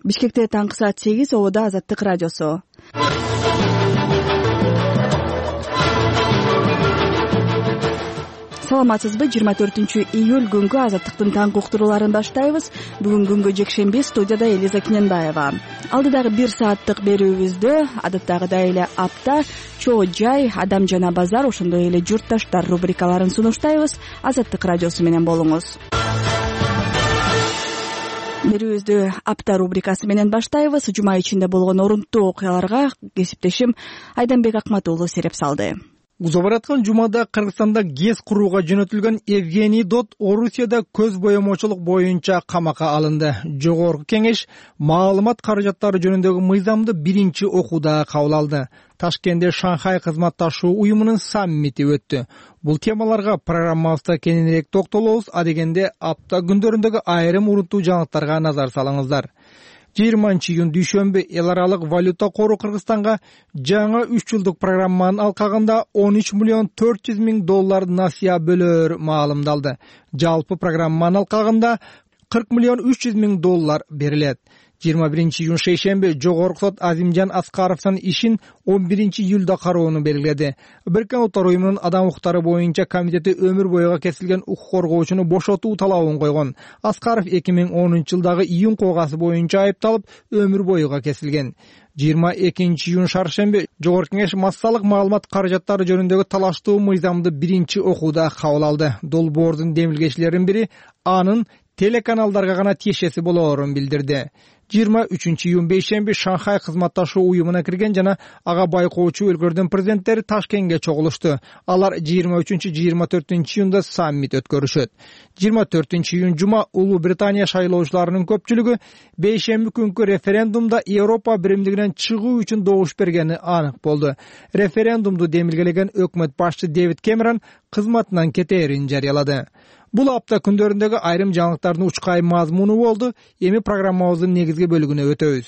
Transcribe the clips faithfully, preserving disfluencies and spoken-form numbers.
Бишкекте таңкы саат сегиз, Ободо Азаттык радиосу. Саламатсызбы? жыйырма төртүнчү июль күнгү Азаттыктын таңкы уктурууларын баштайбыз. Бүгүн күнгү жекшемби, студияда Элиза Кененбаева. Алдыдагы бир сааттык берүүбүздө адаттагыдай эле апта, чоо жай, адам жана базар, ошондой эле журтташтар рубрикаларын сунуштайбыз. Азаттык радиосу менен болуңуз. Берүүбүздү апта рубрикасы менен баштайбыз. Жума ичинде болгон орунттуу окуяларга кесиптешим Айданбек Акматуулу сереп салды. Уза бараткан жумада Кыргызстанда ГЭС курууга жөнөтүлгөн Евгений Дот Орусияда көз боемочулук боюнча камакка алынды. Жогорку кеңеш маалымат каражаттары жөнүндөгү мыйзамды биринчи окууда кабыл алды. Ташкентте Шанхай кызматташуу уюмунун саммити өттү. Бул темаларга программабызда кененирээк токтолобуз, а дегенде апта күндөрүндөгү айрым урунттуу жаңылыктарга назар салыңыздар. жыйырманчы июнь дүйшөмбү эл аралык валюта кору Кыргызстанга жаңы үч жылдык программанын алкагында он үч миллион төрт жүз миң доллар насыя бөлөр маалымдалды. Жалпы программанын алкагында кырк миллион үч жүз миң доллар берилет. жыйырма биринчи июнь шейшемби Жогорку сот Азимжан Аскаровдун ишин он биринчи июлда кароону белгиледи. Бириккен Улуттар уюмунун адам укуктары боюнча комитети өмүр бойуга кесилген укук коргоочуну бошотуу талабын койгон. Аскаров эки миң онунчу жылдагы июнь когасы боюнча айыпталып, өмүр бойуга кесилген. жыйырма экинчи июнь шаршемби Жогорку кеңеш массалык маалымат каражаттары жөнүндөгү талаштуу мыйзамды биринчи окууда кабыл алды. Долбоордун демилгечилеринин бири анын телеканалдарга гана тиешеси болоорун билдирди. жыйырма үчүнчү июнь бейшемби Шанхай кызматташуу уюмуна кирген жана ага байкоочу өлкөлөрдүн президенттери Ташкентке чогулушту. Алар жыйырма үчүнчү жыйырма төртүнчү июнда саммит өткөрүшөт. жыйырма төртүнчү июнь жума Улуу Британия шайлоочуларынын көпчүлүгү бейшемби күnkү референдумда Европа биримдигинен чыгуу үчүн добуш бергени анык болду. Референдумду демилгелеген өкмөт башчы Дэвид Кэмерон кызматынан кетээрин жарыялады. Бул апта күндөрүндөгү айрым жаңылыктардын учкай мазмуну болду. Эми программабыздын негизги бөлүгүнө өтөбүз.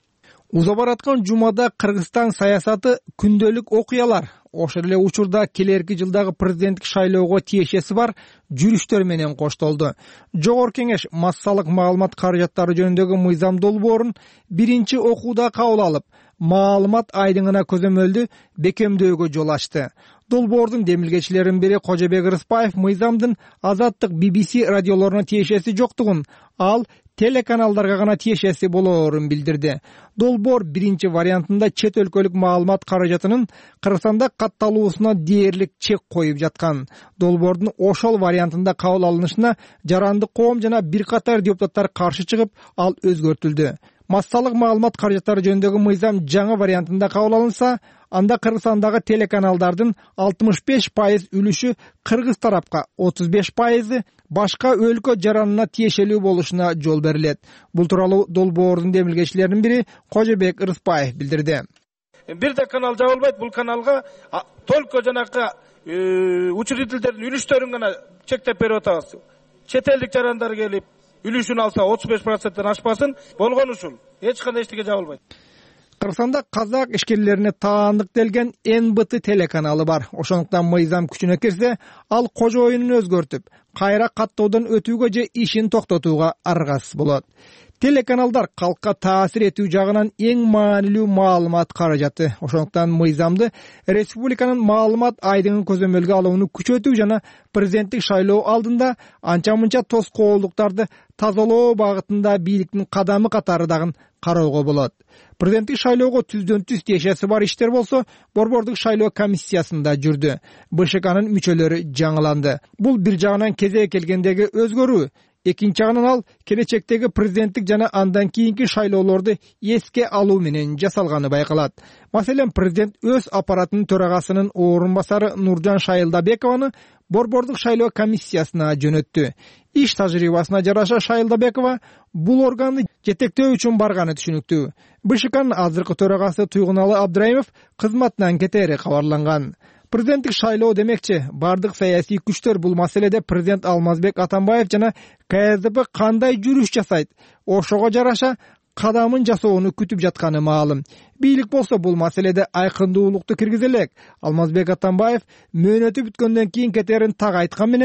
Уза бараткан жумада Кыргызстан саясаты күндөлүк окуялар, ошол эле учурда келерки жылдагы президенттик шайлоого тиешеси бар жүрүштөр менен коштолду. Жогорку кеңеш массалык маалымат каражаттары жөнүндөгү мыйзам долбоорун биринчи окууда кабыл алып, маалымат айдыңына көзөмөлдү бекемдөөгө жол ачты. Долбоордун демилгечилеринин бири Кожобек Рыспаев мыйзамдын Азаттык би би си радиолоруна тиешеси жоктугун, ал телеканалдарга гана тиешеси болоорун билдирди. Долбоор биринчи вариантында чет өлкөлүк маалымат каражатынын Кыргызстанда катталуусуна дээрлик чек коюп жаткан. Долбоордун ошол вариантында кабыл алынышына жарандык коом жана бир катар депутаттар каршы чыгып, ал өзгөртүлдү. Массалык маалымат каражаттары жөнүндөгү мыйзам жаңы вариантында кабыл алынса, анда Кыргызстандагы телеканалдардын алтымыш беш пайыз үлүшү кыргыз тарапка, отуз беш пайызы башка өлкө жаранына тиешелүү болушуна жол берилет. Бул тууралуу долбоордун демилгечилеринин бири Кожобек Рыспаев билдирди. Бир да канал жабылбайт, бул каналга только жанакы учредителдердин үлүштөрүн гана чектеп берип атабыз. Чет элдик жарандар келип үлүшүн алса отуз беш проценттен ашпасын, болгон ушул. Эч кандай эчтеке жабылбайт. Кыргызстанда казак ишкерлерине таандыктелген эн бэ тэ телеканалы бар. Ошондуктан мыйзам күчүнө кирсе, ал кожоюнун өзгөртүп, кайра каттоодон өтүүгө же ишин токтотууга аргасыз болот. Телеканалдар калкка таасир этүү жагынан эң маанилүү маалымат каражаты. Ошондуктан мыйзамды республиканын маалымат айдыңын көзөмөлгө алууну күчөтүү жана президенттик шайлоо алдында анча-мынча тоскоолдуктарды тазалоо багытында бийликтин кадамы катары дагы кароого болот. Президенттик шайлоого түздөн түз тиешеси бар иштер болсо, Борбордук шайлоо комиссиясында жүрдү. бэ ш кнын мүчөлөрү жаңыланды. Бул бир жагынан кезек келгендеги өзгөрүү, экинчи жагынан ал келечектеги президенттик жана андан кийинки шайлоолорду эске алуу менен жасалганы байкалат. Маселен, президент өз аппаратынын төрагасынын орун басары Нуржан Шайылдабекованы Борбордук шайлоо комиссиясына жөнөттү. Иш тажрыйбасына жараша Шайылдабекова бул органды жетектөө үчүн барганы түшүнүктүү. бэ ш кнын азыркы төрагасы Туйгуналы Абдраимов кызматынан кетери кабарланган. Президенттик шайлоо демекчи, бардык саясий күчтөр бул маселеде президент Алмазбек Атамбаев жана ка эс дэ пэ кандай жүрүш жасайт, ошого жараша кадамын жасоону күтүп жатканы маалым. Бийлик болсо бул маселеде айкындуулукту киргизе элек. Алмазбек Атамбаев мөөнөтү бүткөндөн кийин кетерин так айткан менен,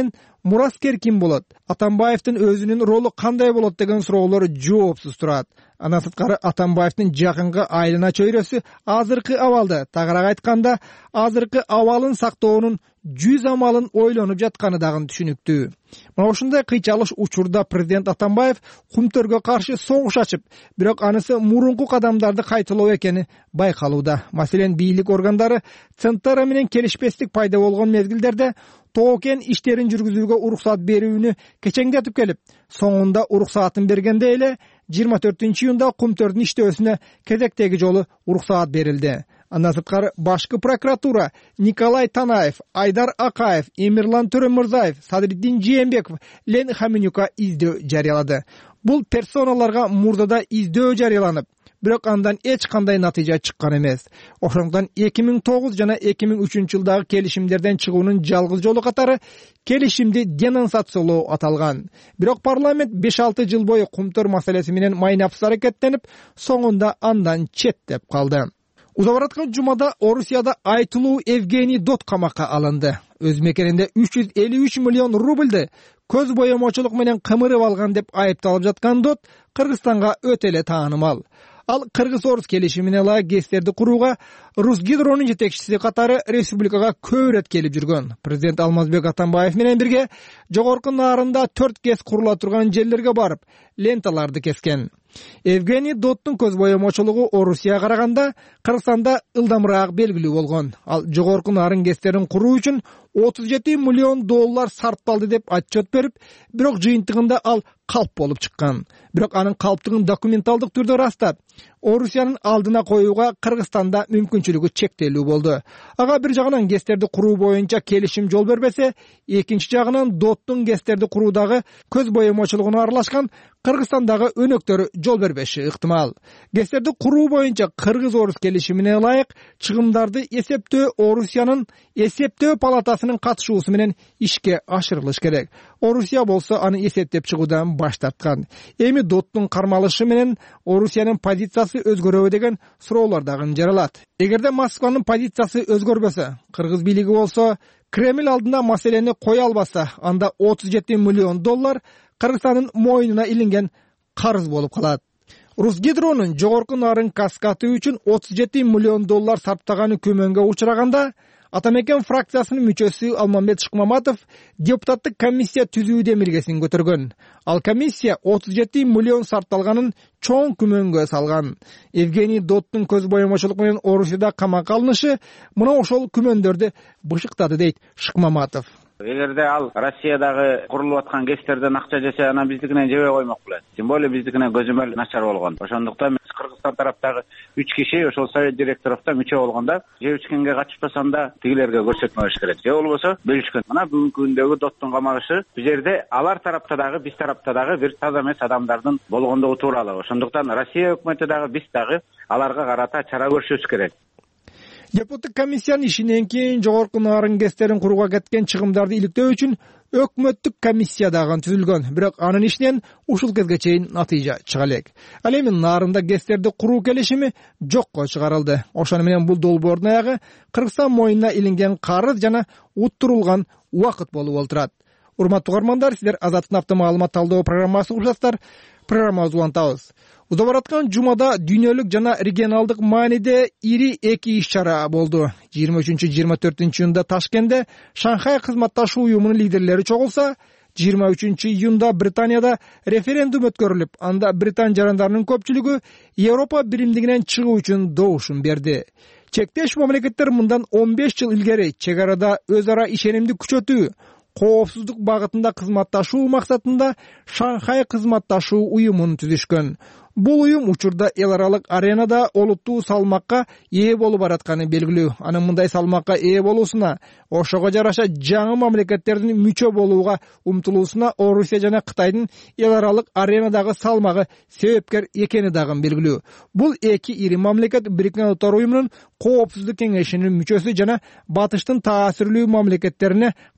мураскер ким болот, Атамбаевдин өзүнүн ролу кандай болот деген суроолор жоопсуз турат. Андан сырткары Атамбаевдин жакынкы айлана чөйрөсү азыркы абалды, тагыраак айтканда, азыркы абалын сактоонун жүз амалын ойлонуп жатканы дагы түшүнүктүү. Мына ушундай кыйчалыш учурда президент Атамбаев кумтөргө каршы согуш ачып, бирок анысы мурунку кадамдарды кайталоо экени байкалууда. Маселен, бийлик органдары Центара менен келишпестик пайда болгон мезгилдерде тоокен иштерин жүргүзүүгө уруксат берүүнү кечеңдетип келип, соңунда уруксатын бергенде эле жыйырма төртүнчү июнда кумтөрдүн иштөөсүнө кезектеги жолу уруксаат берилди. Андан сырткары башкы прокуратура Николай Танаев, Айдар Акаев, Эмирлан Төрөмүрзаев, Садыриддин Жээнбеков Лен Хаменюка издөө жарыялады. Бул персоналарга мурдада издөө жарыяланып, бирок андан эч кандай натыйжа чыккан эмес. Ошондон эки миң тогуз жана эки миң үчүнчү жылдагы келишимдерден чыгуунун жалгыз жолу катары келишимди денонсациялоо аталган. Бирок парламент беш алты жыл бою кумтөр маселеси менен майнапсыз аракеттенип, соңунда андан четтеп калды. Уза бараткан жумада Орусияда айтылуу Евгений Дот камакка алынды. Өз мекенинде үч жүз элүү үч миллион рубльды көз боемочулук менен кымырып алган деп айыпталып жаткан Дот Кыргызстанга өтө эле таанымал. Ал Кыргыз-Орус келишимине ылайык ГЭСтерди курууга Русгидронун жетекчиси катары республикага көп ирет келип жүргөн. Президент Алмазбек Атамбаев менен бирге жогорку нарында төрт ГЭС курула турган жерлерге барып, ленталарды кескен. Евгений Доттун көз боемочулугу Орусияга караганда Кыргызстанда ылдамыраак белгилүү болгон. Ал жогорку нарын ГЭСтерин куруу үчүн отуз жети миллион доллар сарпталды деп отчет берип, бирок жыйынтыгында ал калп болуп чыккан. Бирок анын калптыгын документалдык түрдө ырастап, Орусиянын алдына коюуга Кыргызстанда мүмкүнчүлүгү чектелүү болду. Ага бир жагынан ГЭСтерди куруу боюнча келишим жол бербесе, экинчи жагынан Доттун ГЭСтерди куруудагы көз боемочулугуна аралашкан Кыргызстандагы өнөктөрү жол бербеши ыктымал. ГЭСтерди куруу боюнча Кыргыз-Орус келишимине ылайык чыгымдарды эсептөө Орусиянын эсептөө палатасынын катышуусу менен ишке ашырылыш керек. Орусия болсо аны эсептеп чыгуудан баш тарткан. Эми Доттун кармалышы менен Орусиянын позициясы өзгөрөбү деген суроолор дагы жаралат. Эгерде Москванын позициясы өзгөрбөсө, Кыргыз бийлиги болсо Кремль алдына маселени кое албаса, анда отуз жети миллион доллар Кыргызстандын мойнуна илинген карыз болуп калат. Русгидронун жогорку нарын каскаты үчүн отуз жети миллион доллар сарптаганы күмөнгө учураганда, Атамекен фракциясынын мүчөсү Алмамбет Шыкмаматов депутаттык комиссия түзүү демилгесин көтөргөн. Ал комиссия отуз жети миллион сарпталганын чоң күмөнгө салган. Евгений Доттун көз боемочулук менен Орусияда камакка алынышы мына ошол күмөндөрдү бышыктады дейт Шыкмаматов. Эгерде ал Россиядагы курулуп аткан ГЭСтерден акча жесе, анан биздикине жебей коймок белет. Тем более биздикине көзөмөл начар болгон. Ошондуктан Кыргызстан тараптагы үч киши ошол совет директоровдо мүчө болгондо, же ичкенге катышпасам да тигилерге көрсөтмө бериш керек. Же болбосо бөлүшкөн. Мына бүгүнкү күндөгү Доттун камагышы бул жерде алар тарапта дагы, биз тарапта дагы бир таза эмес адамдардын болгондугу тууралуу. Ошондуктан Россия өкмөтү дагы, биз дагы аларга карата чара көрүшүбүз керек. Депутаттык комиссиянын ишинен кийин жогорку нарын ГЭСтерин курууга кеткен чыгымдарды иликтөө үчүн өкмөттүк комиссия дагы түзүлгөн. Бирок анын ишинен ушул кезге чейин натыйжа чыга элек. Ал эми нарында ГЭСтерди куруу келишими жокко чыгарылды. Ошону менен бул долбоордун аягы Кыргызстан мойнуна илинген карыз жана уттурулган убакыт болуп олтурат. Урматтуу угармандар, сиздер Азаттын автомаалымат талдоо программасын угушасыздар. Программабызды улантабыз. Уза бараткан жумада дүйнөлүк жана регионалдык мааниде ири эки иш-чара болду. жыйырма үчүнчү жыйырма төртүнчү июнда Ташкентте Шанхай кызматташуу уюмунун лидерлери чогулса, жыйырма үчүнчү июнда Британияда референдум өткөрүлүп, анда Британ жарандарынын көпчүлүгү Европа биримдигинен чыгуу үчүн добушун берди. Чектеш мамлекеттер мындан он беш жыл илгери чек арада өз ара ишенимди күчөтүү, коопсуздук багытында кызматташуу максатында Шанхай кызматташуу уюмун түзүшкөн. Бул уюм учурда эл аралык аренада олуттуу салмакка ээ болуп баратканы белгилүү. Анын мындай салмакка ээ болуусуна, ошого жараша жаңы мамлекеттердин мүчө болууга умтулуусуна Орусия жана Кытайдын эл аралык аренадагы салмагы себепкер экени дагы белгилүү. Бул эки ири мамлекет Бириккен Улуттар уюмунун коопсуздук кеңешинин мүчөсү жана батыштын таасирлүү мамлекеттерине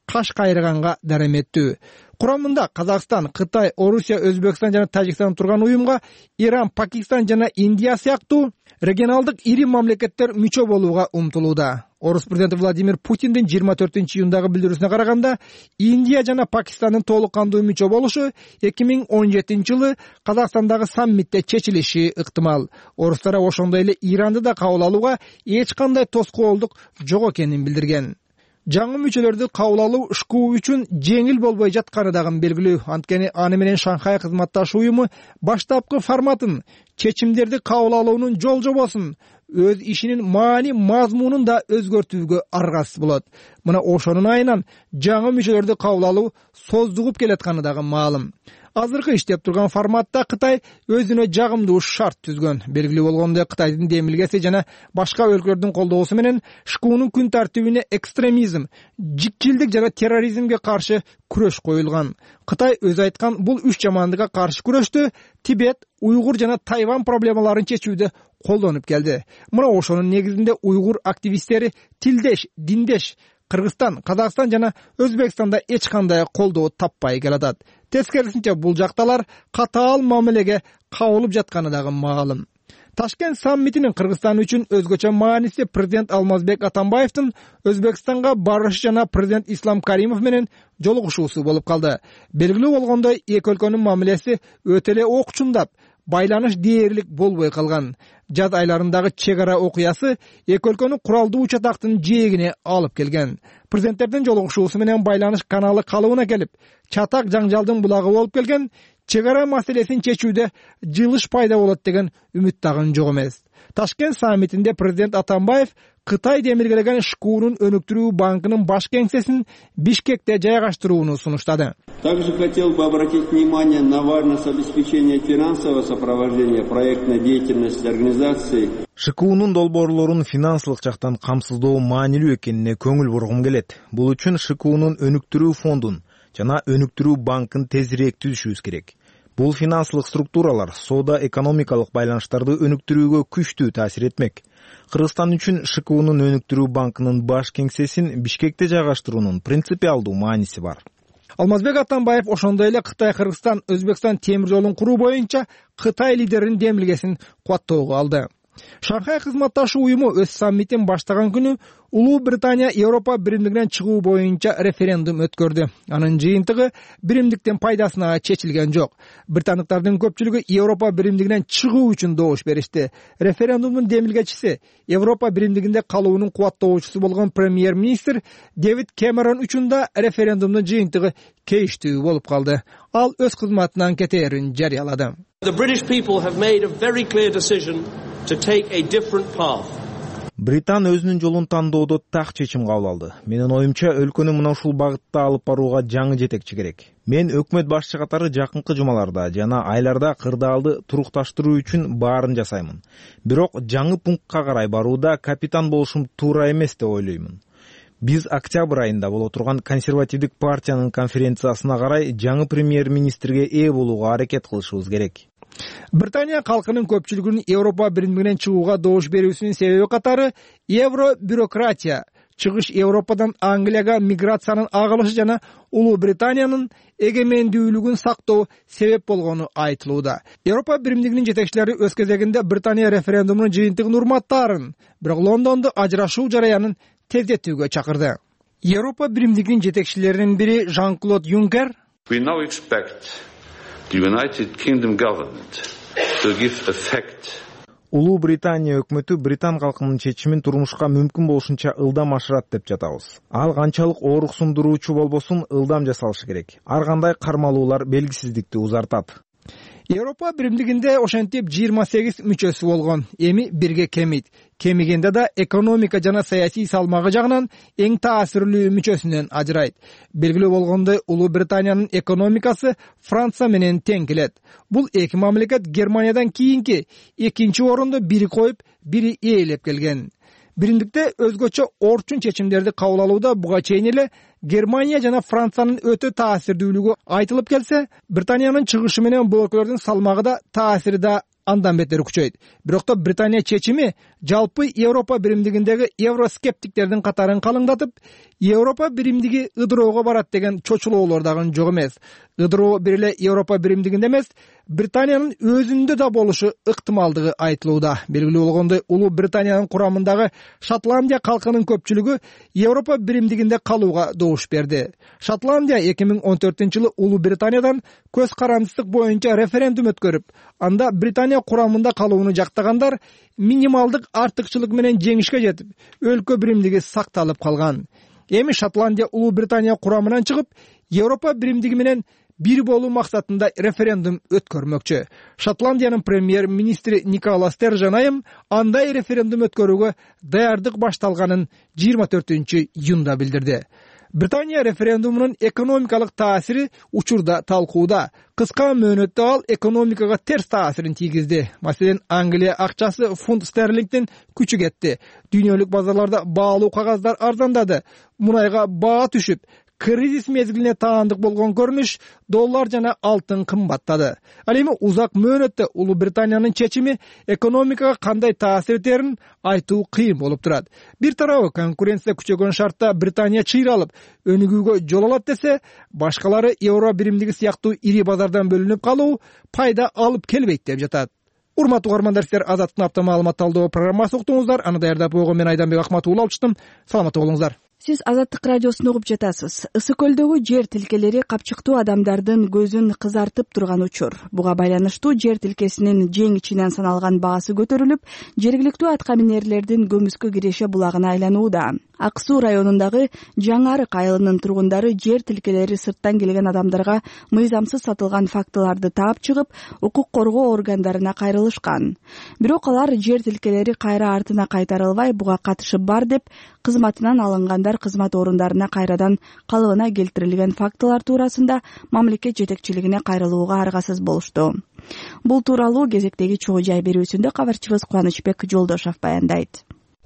каш кайрыганга дараметтүү. Курамында Казакстан, Кытай, Орусия, Өзбекстан жана Тажикстан турган уюмга Иран, Пакистан жана Индия сыяктуу регионалдык ири мамлекеттер мүчө болууга умтулууда. Орус президенти Владимир Путиндин жыйырма төртүнчү июндагы билдирүүсүнө караганда, Индия жана Пакистандын толук кандуу мүчө болушу эки миң он жетинчи жылы Казакстандагы саммитте чечилиши ыктымал. Орустар ошондой эле Иранды да кабыл алууга эч кандай тоскоолдук жок экенин билдирген. Жаңы мүчөлөрдү кабыл алуу ШКУ үчүн жеңил болбой жатканы дагы белгилүү. Анткени аны менен Шанхай кызматташуу уюму баштапкы форматын, чечимдерди кабыл алуунун жол жобосун, өз ишинин маани мазмунун да өзгөртүүгө аргасыз болот. Мына ошонун айынан жаңы мүчөлөрдү кабыл алуу создугуп келатканы дагы маалым. Азыркы иштеп турган форматта Кытай өзүнө жагымдуу шарт түзгөн. Белгилүү болгондой, Кытайдын демилгеси жана башка өлкөлөрдүн колдоосу менен ШКУнун күн тартибине экстремизм, жикчилдик жана терроризмге каршы күрөш коюлган. Кытай өзү айткан бул үч жамандыкка каршы күрөштү Тибет, Уйгур жана Тайвань проблемаларын чечүүдө колдонуп келди. Мына ошонун негизинде уйгур активисттери тилдеш, диндеш Кыргызстан, Казакстан жана Өзбекстанда эч кандай колдоо таппай келатат. Тескерисинче бул жакталар катаал мамилеге кабылып жатканы дагы маалым. Ташкент саммитинин Кыргызстан үчүн өзгөчө мааниси президент Алмазбек Атамбаевдин Өзбекстанга барышы жана президент Ислам Каримов менен жолугушуусу болуп калды. Белгилүү болгондой, эки өлкөнүн мамилеси өтө эле окчундап, байланыш дээрлик болбой калган. Жаз айларындагы чек ара окуясы эки өлкөнүн куралдуу учатактын жээгине алып келген. Президенттердин жолугушуусу менен байланыш каналы калыбына келип, чатак жаңжалдын булагы болуп келген, чек ара маселесин чечүүдө жылыш пайда болот деген үмүт дагы жок эмес. Ташкент саммитинде президент Атамбаев Кытай демилгелеген ШКУнун өнүктүрүү банкынын баш кеңсесин Бишкекте жайгаштырууну сунуштады. Также хотел бы обратить внимание на важность обеспечения финансового сопровождения проектной деятельности организации. ШКУнун долбоорлорун финансылык жактан камсыздоо маанилүү экенине көңүл бургум келет. Бул үчүн ШКУнун өнүктүрүү фондун жана өнүктүрүү банкын тезирээк түзүшүбүз керек. Бул финансылык структуралар соода экономикалык байланыштарды өнүктүрүүгө күчтүү таасир этмек. Кыргызстан үчүн ШКУнун өнүктүрүү банкынын баш кеңсесин Бишкекте жайгаштыруунун принципиалдуу мааниси бар. Алмазбек Атамбаев ошондой эле Кытай, Кыргызстан, Өзбекстан темир жолун куруу боюнча Кытай лидеринин демилгесин кубаттоого алды. Шанхай кызматташуу уюму өз саммитин баштаган күнү Улуу Британия Европа биримдигинен чыгуу боюнча референдум өткөрдү. Анын жыйынтыгы биримдиктин пайдасына чечилген жок. Британдыктардын көпчүлүгү Европа биримдигинен чыгуу үчүн добуш беришти. Референдумдун демилгечиси, Европа биримдигинде калуунун кубаттоочусу болгон премьер-министр Дэвид Кэмерон үчүн да референдумдун жыйынтыгы кейиштүү болуп калды. Ал өз кызматынан кетээрин жарыялады. The British people have made a very clear decision to take a different path. Британ өзүнүн жолун тандоодо так чечим кабыл алды. Менин оюмча, өлкөнү мына ушул багытта алып барууга жаңы жетекчи керек. Мен өкмөт башчы катары жакынкы жумаларда жана айларда кырдаалды турукташтыруу үчүн баарын жасаймын. Бирок жаңы пунктка карай барууда капитан болушум туура эмес деп ойлоймун. Биз октябрь айында боло турган консервативдик партиянын конференциясына карай жаңы премьер-министрге ээ болууга аракет кылышыбыз керек. Британия калкынын көпчүлүгүнүн Европа биримдигинен чыгууга добуш берүүсүнүн себеби катары евро бюрократия, чыгыш Европадан Англияга миграциянын агылышы жана Улуу Британиянын эгемендүүлүгүн сактоо себеп болгону айтылууда. Европа биримдигинин жетекчилери өз кезегинде Британия референдумунун жыйынтыгын урматтаарын, бирок Лондонду ажырашуу жараянын тездетүүгө чакырды. Европа биримдигинин жетекчилеринин бири Жан-Клод Юнкер We now expect the United Kingdom government to give effect. Улуу Британия өкмөтү Британ калкынын чечимин турмушка мүмкүн болушунча ылдам ашырат деп жатабыз. Ал канчалык ооруксундуруучу болбосун ылдам жасалышы керек. Ар кандай кармалуулар белгисиздикти узартат. Европа биримдигинде ошентип жыйырма сегиз мүчөсү болгон. Эми бирге кемейт. Кемигенде да экономика жана саясий салмагы жагынан эң таасирлүү мүчөсүнөн ажырайт. Белгилүү болгондой, Улуу Британиянын экономикасы Франция менен тең келет. Бул эки мамлекет Германиядан кийинки экинчи орунду бири коюп, бири ээлеп келген. Биримдикте өзгөчө орчун чечимдерди кабыл алууда буга чейин эле Германия жана Франциянын өтө таасирдүүлүгү айтылып келсе, Британиянын чыгышы менен бул өлкөлөрдүн салмагы да таасири да андан бетер күчөйт. Бирок та Британия чечими жалпы Европа биримдигиндеги евроскептиктердин катарын калыңдатып, Европа биримдиги ыдыроого барат деген чочулоолор дагы жок эмес. Ыдыроо бир эле Европа биримдигинде эмес, Британиянын өзүндө да болушу ыктымалдыгы айтылууда. Белгилүү болгондой, Улуу Британиянын курамындагы Шотландия калкынын көпчүлүгү Европа биримдигинде калууга добуш берди. Шотландия эки миң он төртүнчү жылы Улуу Британиядан көз карандысыздык боюнча референдум өткөрүп, анда Британия курамында калууну жактагандар минималдык артыкчылык менен жеңишке жетип, өлкө биримдиги сакталып калган. Эми Шотландия Улуу Британия курамынан чыгып, Европа биримдиги менен бир болуу максатында референдум өткөрмөкчү. Шотландиянын премьер-министри Никола Стержен айым андай референдум өткөрүүгө даярдык башталганын жыйырма төртүнчү июнда билдирди. Британия референдумунун экономикалык таасири учурда талкууда. Кыска мөөнөттө ал экономикага терс таасирин тийгизди. Маселен, Англия акчасы фунт стерлингдин күчү кетти. Дүйнөлүк базарларда баалуу кагаздар арзандады. Мунайга баа түшүп, кризис мезгилине таандык болгон көрүнүш доллар жана алтын кымбаттады. Ал эми узак мөөнөттө Улуу Британиянын чечими экономикага кандай таасир этерин айтуу кыйын болуп турат. Бир тарабы конкуренция күчөгөн шартта Британия чыйралып, өнүгүүгө жол алат десе, башкалары евро биримдиги сыяктуу ири базардан бөлүнүп калуу пайда алып келбейт деп жатат. Урматтуу угармандар, сиздер Азаттын апта маалымат талдоо программасын уктуңуздар. Аны даярдап койгон мен Айданбек Акматов алчытым. Саламатта болуңуздар. Сиз Азаттык радиосун угуп жатасыз. Ысык көлдөгү жер тилкелери капчыктуу адамдардын көзүн кызартып турган учур. Буга байланыштуу жер тилкесинин жең ичинен саналган баасы көтөрүлүп, жергиликтүү атка минерлердин көмүскө киреше булагына айланууда. Ак Суу районундагы Жаңарык айылынын тургундары жер тилкелери сырттан келген адамдарга мыйзамсыз сатылган фактыларды таап чыгып, укук коргоо органдарына кайрылышкан. Бирок алар жер тилкелери кайра артына кайтарылбай, буга катышы бар деп, кызматынан алынгандар кызмат орундарына кайрадан калыбына келтирилген фактылар туурасында мамлекет жетекчилигине кайрылууга аргасыз болушту. Бул тууралуу кезектеги чогуу жай берүүсүндө кабарчыбыз Кубанычбек Жолдошов баяндайт.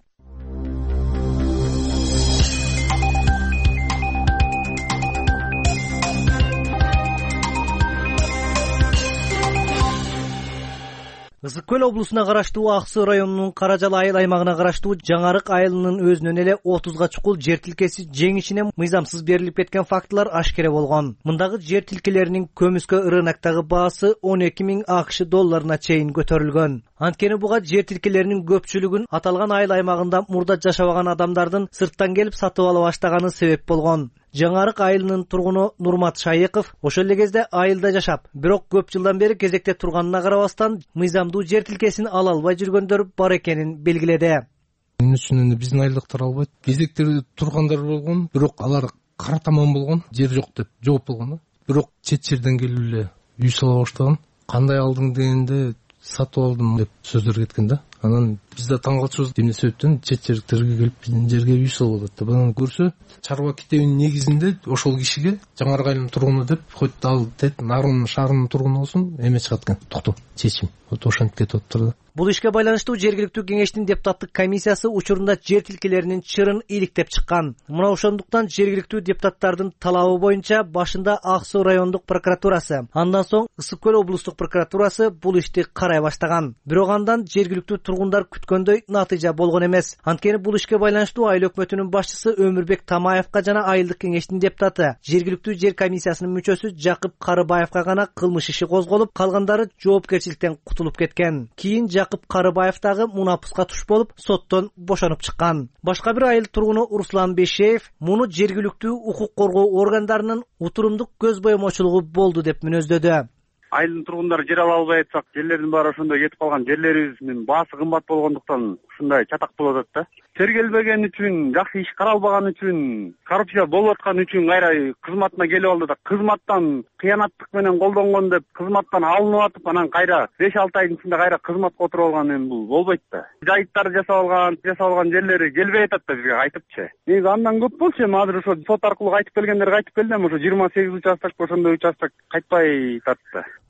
Ысык көл облусуна караштуу Ак Суу районунун Каражал айыл аймагына караштуу Жаңарык айылынын өзүнөн эле отузга чукул жер тилкеси жең ичине мыйзамсыз берилип кеткен фактылар ашкере болгон. Мындагы жер тилкелеринин көмүскө рыноктогу баасы он эки миң АКШ долларына чейин көтөрүлгөн. Анткени буга жер тилкелеринин көпчүлүгүн аталган айыл аймагында мурда жашабаган адамдардын сырттан келип сатып ала баштаганы себеп болгон. Жаңарык айылынын тургуну Нурмат Шайыков ошол эле кезде айылда жашап, бирок көп жылдан бери кезекте турганына карабастан мыйзамдуу жер тилкесин ала албай жүргөндөр бар экенин белгиледи. Мен үчүн биздин айылдыктар албайт. Кезекте тургандар болгон, бирок алар кара таман болгон, жер жок деп жооп болгон. Бирок чет жерден келип эле үй сала баштаган. Кандай алдың дегенде сатып алдым деп сөздөр кеткен да. Анан биз да таң калчубуз, эмне себептен чет жердерге келип биздин жерге үй салып атат деп. Анан көрсө, чарба китебинин негизинде ошол кишиге Жаңарык айылынын тургуну деп, хоть ал тет Нарын шаарынын тургуну болсун, эме чыгат экен. Токтоо, чечим. Вот ошентип кетип атыптыр да. Бул ишке байланыштуу жергиликтүү кеңештин депутаттык комиссиясы учурунда жер тилкелеринин чырын иликтеп чыккан. Мына ошондуктан жергиликтүү депутаттардын талабы боюнча башында Ак Суу райондук прокуратурасы, андан соң Ысык көл облустук прокуратурасы бул ишти карай баштаган. Бирок андан жергиликтүү тургундар күткөндөй натыйжа болгон эмес. Анткени бул ишке байланыштуу айыл өкмөтүнүн башчысы Өмүрбек Тамаевка жана айылдык кеңештин депутаты, жергиликтүү жер комиссиясынын мүчөсү Жакып Карыбаевка гана кылмыш иши козголуп, калгандары жоопкерчиликтен кутулуп кеткен. Кийин Жакып Карыбаев дагы мунапыска туш болуп, соттон бошонуп чыккан. Башка бир айыл тургуну Руслан Бешеев муну жергиликтүү укук коргоо органдарынын утурумдук көз боемочулугу болду деп мүнөздөдү. Айылдын тургундары жер ала албай атсак, жерлердин баары ошондой кетип калган, жерлерибиздин баасы кымбат болгондуктан ушундай чатак болуп атат да. Тергелбеген үчүн, жакшы иш каралбаган үчүн, коррупция болуп аткан үчүн кайра кызматына келип алды да, кызматтан кыянаттык менен колдонгон деп кызматтан алынып атып, анан кайра беш алты айдын ичинде кайра кызматка отуруп алган, эми бул болбойт да. Жайыттар жасап алган, жасап алган жерлери келбей атат да бизге кайтыпчы. Негизи андан көп болчу, эми азыр ошо сот аркылуу кайтып келгендер кайтып келди, эми ошо жыйырма сегиз участок, ошондой участок кайтпай атат да.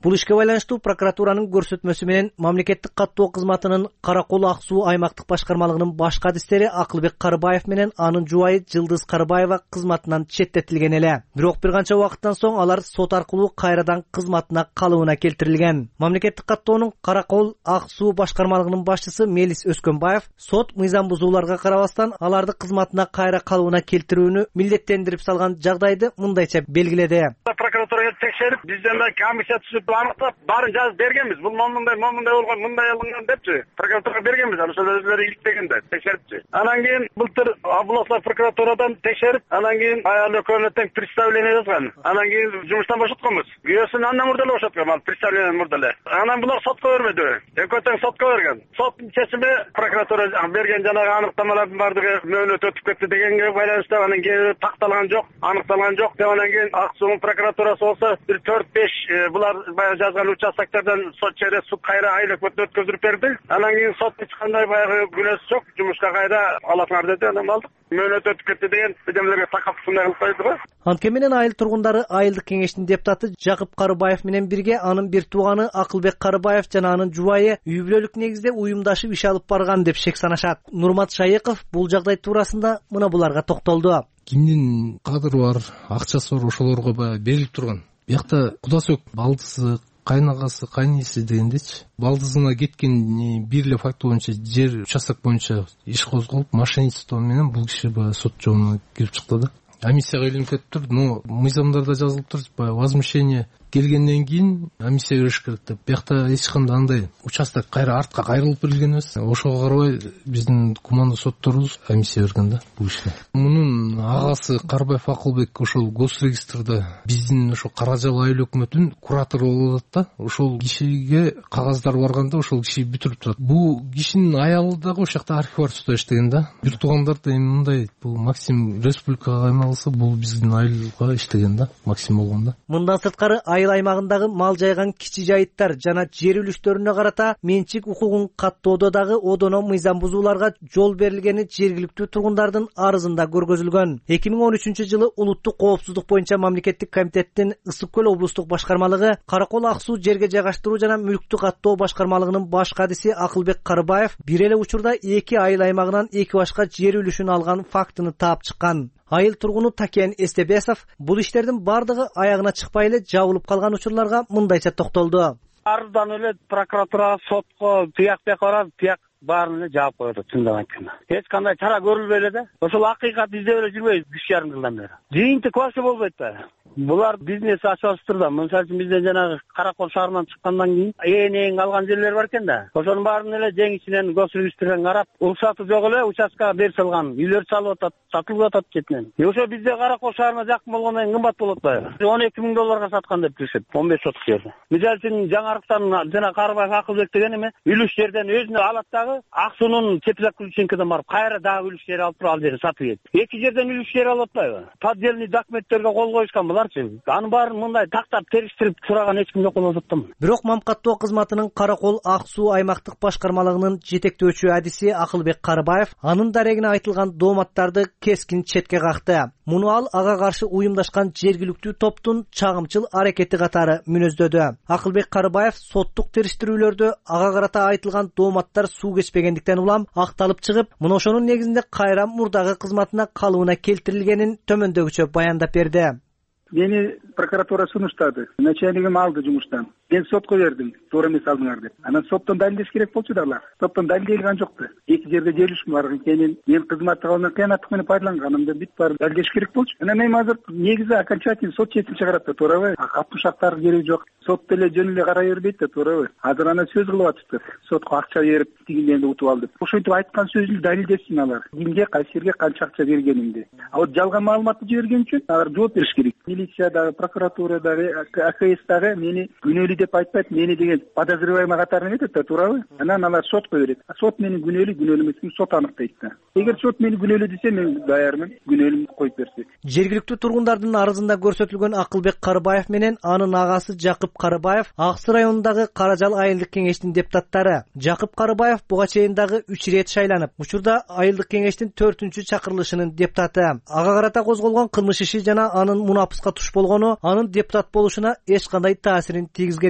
Бул ишке байланыштуу прокуратуранын көрсөтмөсү менен мамлекеттик каттоо кызматынын Каракол Ак Суу аймактык башкармалыгынын баш кадистери Акылбек Карыбаев менен анын жубайы Жылдыз Карыбаева кызматынан четтетилген эле. Бирок бир канча убакыттан соң алар сот аркылуу кайрадан кызматына калыбына келтирилген. Мамлекеттик каттоонун Каракол Ак Суу башкармалыгынын башчысы Мелис Өскөнбаев сот мыйзам бузууларга карабастан аларды кызматына кайра калыбына келтирүүнү милдеттендирип салган жагдайды мындайча белгиледи. Прокуратурага текшерип, бизден да комиссия түзүп аныктап, баарын жазып бергенбиз. Бул момундай, момундай болгон, мындай алынган депчи. Прокуратурага бергенбиз, ошол өзлөрү иликтегенде текшерипчи. Анан кийин былтыр областной прокуратурадан текшерип, анан кийин аял экөөнө тең представление жазган. Анан кийин жумуштан бошотконбуз. Күйөөсүн андан мурда эле бошоткон, ал представление мурда эле. Анан булар сотко бермеди. Экөө тең сотко берген. Соттун чечими прокуратура берген жанагы аныктамалардын баардыгы мөөнөт өтүп кетти дегенге байланыштуу анан кийин такталган жок, аныкталган жок деп анан кийин Ак Суу прокуратурасы болсо бир төрт беш булар баягы жазган участоктардан сот через суд кайра айлык өткөзүп берди. Анан кийин сот эч кандай баягы күнөөсү жок, жумушка кайра аласыңар деди. Анан алдык. Мөөнөт өтүп кетти деген бедемлерге такап ушундай кылып койду го. Анткени менен айыл тургундары айылдык кеңештин депутаты Жакып Карыбаев менен бирге анын бир тууганы Акылбек Карыбаев жана анын жубайы үй бүлөлүк негизде уюмдашып иш алып барган деп шек санашат. Нурмат Шайыков бул жагдай туурасында мына буларга токтолду. Кимдин кадыры бар, акчасы бар ошолорго баягы берилип турган. Биякта куда сөк балдысы, кайнагасы, кайниси дегендечи. Балдызына кеткен бир эле факт боюнча жер участок боюнча иш козголуп, мошенничество менен бул киши баягы сот жолуна кирип чыкты да. Комиссияга илинип кетиптир, но мыйзамдарда жазылып тур, баягы возмущение келгенден кийин комиссия кириш керек деп. Биякта эч кандай андай участок кайра артка кайрылып берилген эмес. Ошого карабай биздин команда сотторубуз комиссия берген да бул ишке. Мунун агасы Карыбаев Акылбек ошол госрегистрде биздин ошо Каражал айыл өкмөтүнүн куратору болуп атат да. Ошол кишиге кагаздар барганда ошол киши бүтүрүп турат. Бул кишинин аялы дагы ошол жакта архиварчыда иштеген да. Бир туугандар да эми мындай бул Максим республикага айналса, бул биздин айылга иштеген да, Максим болгон да. Мындан сырткары айыл аймагындагы мал жайган кичи жайыттар жана жер үлүштөрүнө карата менчик укугун каттоодо дагы одоно мыйзам бузууларга жол берилгени жергиликтүү тургундардын арызында көргөзүлгөн. эки миң он үчүнчү жылы улуттук коопсуздук боюнча мамлекеттик комитеттин Ысык көл облустук башкармалыгы Каракол Ак Суу жерге жайгаштыруу жана мүлктү каттоо башкармалыгынын баш кадиси Акылбек Карыбаев бир эле учурда эки айыл аймагынан эки башка жер үлүшүн алган фактыны таап чыккан. Айыл тургуну Такен Эстебесов бул иштердин бардыгы аягына чыкпай эле жабылып калган учурларга мындайча токтолду. Арыздан эле прокуратурага, сотко тияк бияк барып, тияк баарын эле жаап койду чындап айтканда. Эч кандай чара көрүлбөй эле да. Ошол акыйкат издеп эле жүрбөйбүз үч жарым жылдан бери. Жыйынтык вообще болбойт да. Булар бизнес ачабыздар да. Мисалы үчүн бизден жанагы Каракол шаарынан чыккандан кийин ээн алган жерлер бар экен да. Ошонун баарын эле жең ичинен госрегистрден карап, уруксаты жок эле участкага берип салган. Үйлөр салып атат, сатылып атат четинен. И ошо бизде Каракол шаарына жакын болгондон кийин кымбат болуп атпайбы? он эки миң долларга саткан деп билишет. он беш соток жерди. Мисалы үчүн жаңарыктан жана Карыбаев Акылбек деген эме үлүш жерден өзүнө алат дагы Ак Суунун Теплак Ключенкеден барып кайра дагы үлүш жер алып туруп ал жерди сатып ийет. Эки жерден үлүш жер алып атпайбы? Поддельный документтерге кол коюшкан буларчы. Анын баарын мындай тактап териштирип сураган эч ким жок болуп атам. Бирок мамкаттоо кызматынын Каракол Ак Суу аймактык башкармалыгынын жетектөөчү адиси Акылбек Карыбаев анын дарегине айтылган дооматтарды кескин четке какты. Муну ал ага каршы уюмдашкан жергиликтүү топтун чагымчыл аракети катары мүнөздөдү. Акылбек Карыбаев соттук териштирүүлөрдө ага карата айтылган дооматтар суу кечпегендиктен улам акталып чыгып, мына ошонун негизинде кайра мурдагы кызматына калыбына келтирилгенин төмөндөгүчө баяндап берди. Мени прокуратура сунуштады. Начальнигим алды жумуштан. Мен сотко бердим, туура эмес алдыңар деп. Анан соттон далилдеш керек болчу да алар. Соттон далилделген жокты. Эки жерде жер үлүшүм бар экенин, мен кызматты кылган кыянаттык менен пайдаланганымды бүт бар далилдеш керек болчу. Анан эми азыр негизи окончательный сот чечим чыгарат да, туурабы? Катмышактар кереги жок. Сот деле жөн эле карай бербейт да, туурабы? Азыр ана сөз кылып атышты. Сотко акча берип, тигинденди утуп алды. Ошентип айткан сөзүн далилдесин алар. Кимге, кайсы жерге канча акча бергенимди. А вот жалган маалыматты жиберген үчүн алар жооп бериш керек. Милициядагы, прокуратурадагы, АКСдагы мени күнөөлүү деп айтпайт, мени деген подозреваемый катарына кетет да, туурабы? Анан алар сотко берет. А сот мени күнөөлүү, күнөөлүү эмесин сот аныктайт да. Эгер сот мени күнөөлүү десе, мен даярмын, күнөөлүүмдү коюп берсе. Жергиликтүү тургундардын арызында көрсөтүлгөн Акылбек Карыбаев менен анын агасы Жакып Карыбаев Ак Суу районундагы Каражал айылдык кеңештин депутаттары. Жакып Карыбаев буга чейин дагы үч ирет шайланып, учурда айылдык кеңештин төртүнчү чакырылышынын депутаты. Ага карата козголгон кылмыш иши жана анын мунапыска туш болгону анын депутат болушуна эч кандай таасирин тийгизген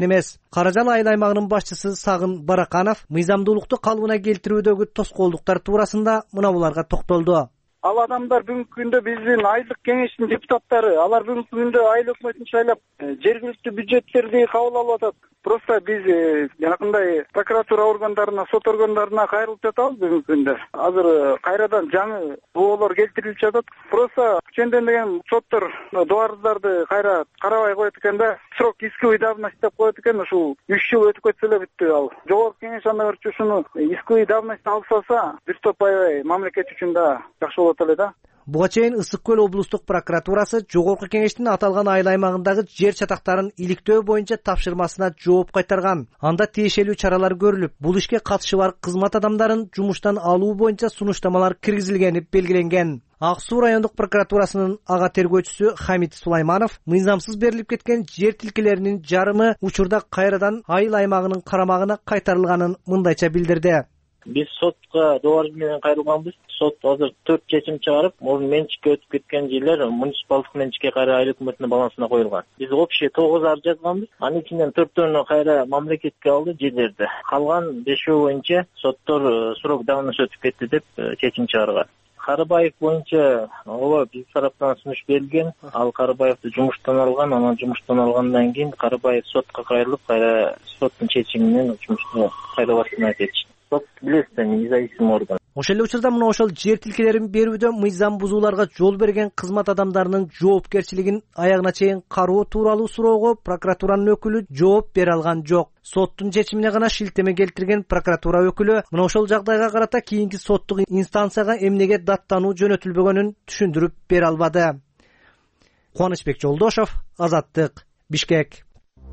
кеткен эмес. Каражал айыл аймагынын башчысы Сагын Бараканов мыйзамдуулукту калыбына келтирүүдөгү тоскоолдуктар туурасында мына буларга токтолду. Ал адамдар бүгүнкү күндө биздин айылдык кеңештин депутаттары, алар бүгүнкү күндө айыл өкмөтүн шайлап, жергиликтүү бюджеттерди кабыл алып атат. Просто биз жанакындай прокуратура органдарына, сот органдарына кайрылып жатабыз бүгүнкү күндө. Азыр кайрадан жаңы боолор келтирилип жатат. Просто күчөндөн деген соттор дуарыздарды кайра карабай коет экен да. Срок исковой давности деп коет экен, ушул үч жыл өтүп кетсе эле бүттү ал. Жогорку кеңеш анда көрчү ушуну исковой давность алсаса, бир топ аябай мамлекет үчүн да жакшы болот эле да. Буга чейин Ысык көл облустук прокуратурасы Жогорку кеңештин аталган айыл аймагындагы жер чатактарын иликтөө боюнча тапшырмасына жооп кайтарган. Анда тиешелүү чаралар көрүлүп, бул ишке катышы бар кызмат адамдарын жумуштан алуу боюнча сунуштамалар киргизилгени белгиленген. Ак Суу райондук прокуратурасынын ага тергөөчүсү Хамит Сулайманов мыйзамсыз берилип кеткен жер тилкелеринин жарымы учурда кайрадан айыл аймагынын карамагына кайтарылганын мындайча билдирди. Биз сотко доорубуз менен кайрылганбыз. Сот азыр төрт чечим чыгарып, мурун менчикке өтүп кеткен жерлер муниципалдык менчикке кайра айыл өкмөтүнүн балансына коюлган. Биз общий тогуз ар жазганбыз. Анын ичинен төртөөнү кайра мамлекетке алды жерлерди. Калган бешөө боюнча соттор срок давности өтүп кетти деп чечим чыгарган. Карыбаев боюнча ооба биз тараптан сунуш берилген. Ал Карыбаевди жумуштан алган, анан жумуштан алгандан кийин Карыбаев сотко кайрылып, кайра соттун чечиминен жумушка кайрылышына кетти. Сот билесиз, независимый орган. Ошол эле учурда мына ошол жер тилкелерин берүүдө мыйзам бузууларга жол берген кызмат адамдарынын жоопкерчилигин аягына чейин кароо тууралуу суроого прокуратуранын өкүлү жооп бере алган жок. Соттун чечимине гана шилтеме келтирген прокуратура өкүлү мына ошол жагдайга карата кийинки соттук инстанцияга эмнеге даттануу жөнөтүлбөгөнүн түшүндүрүп бере албады. Кубанычбек Жолдошов, Азаттык, Бишкек.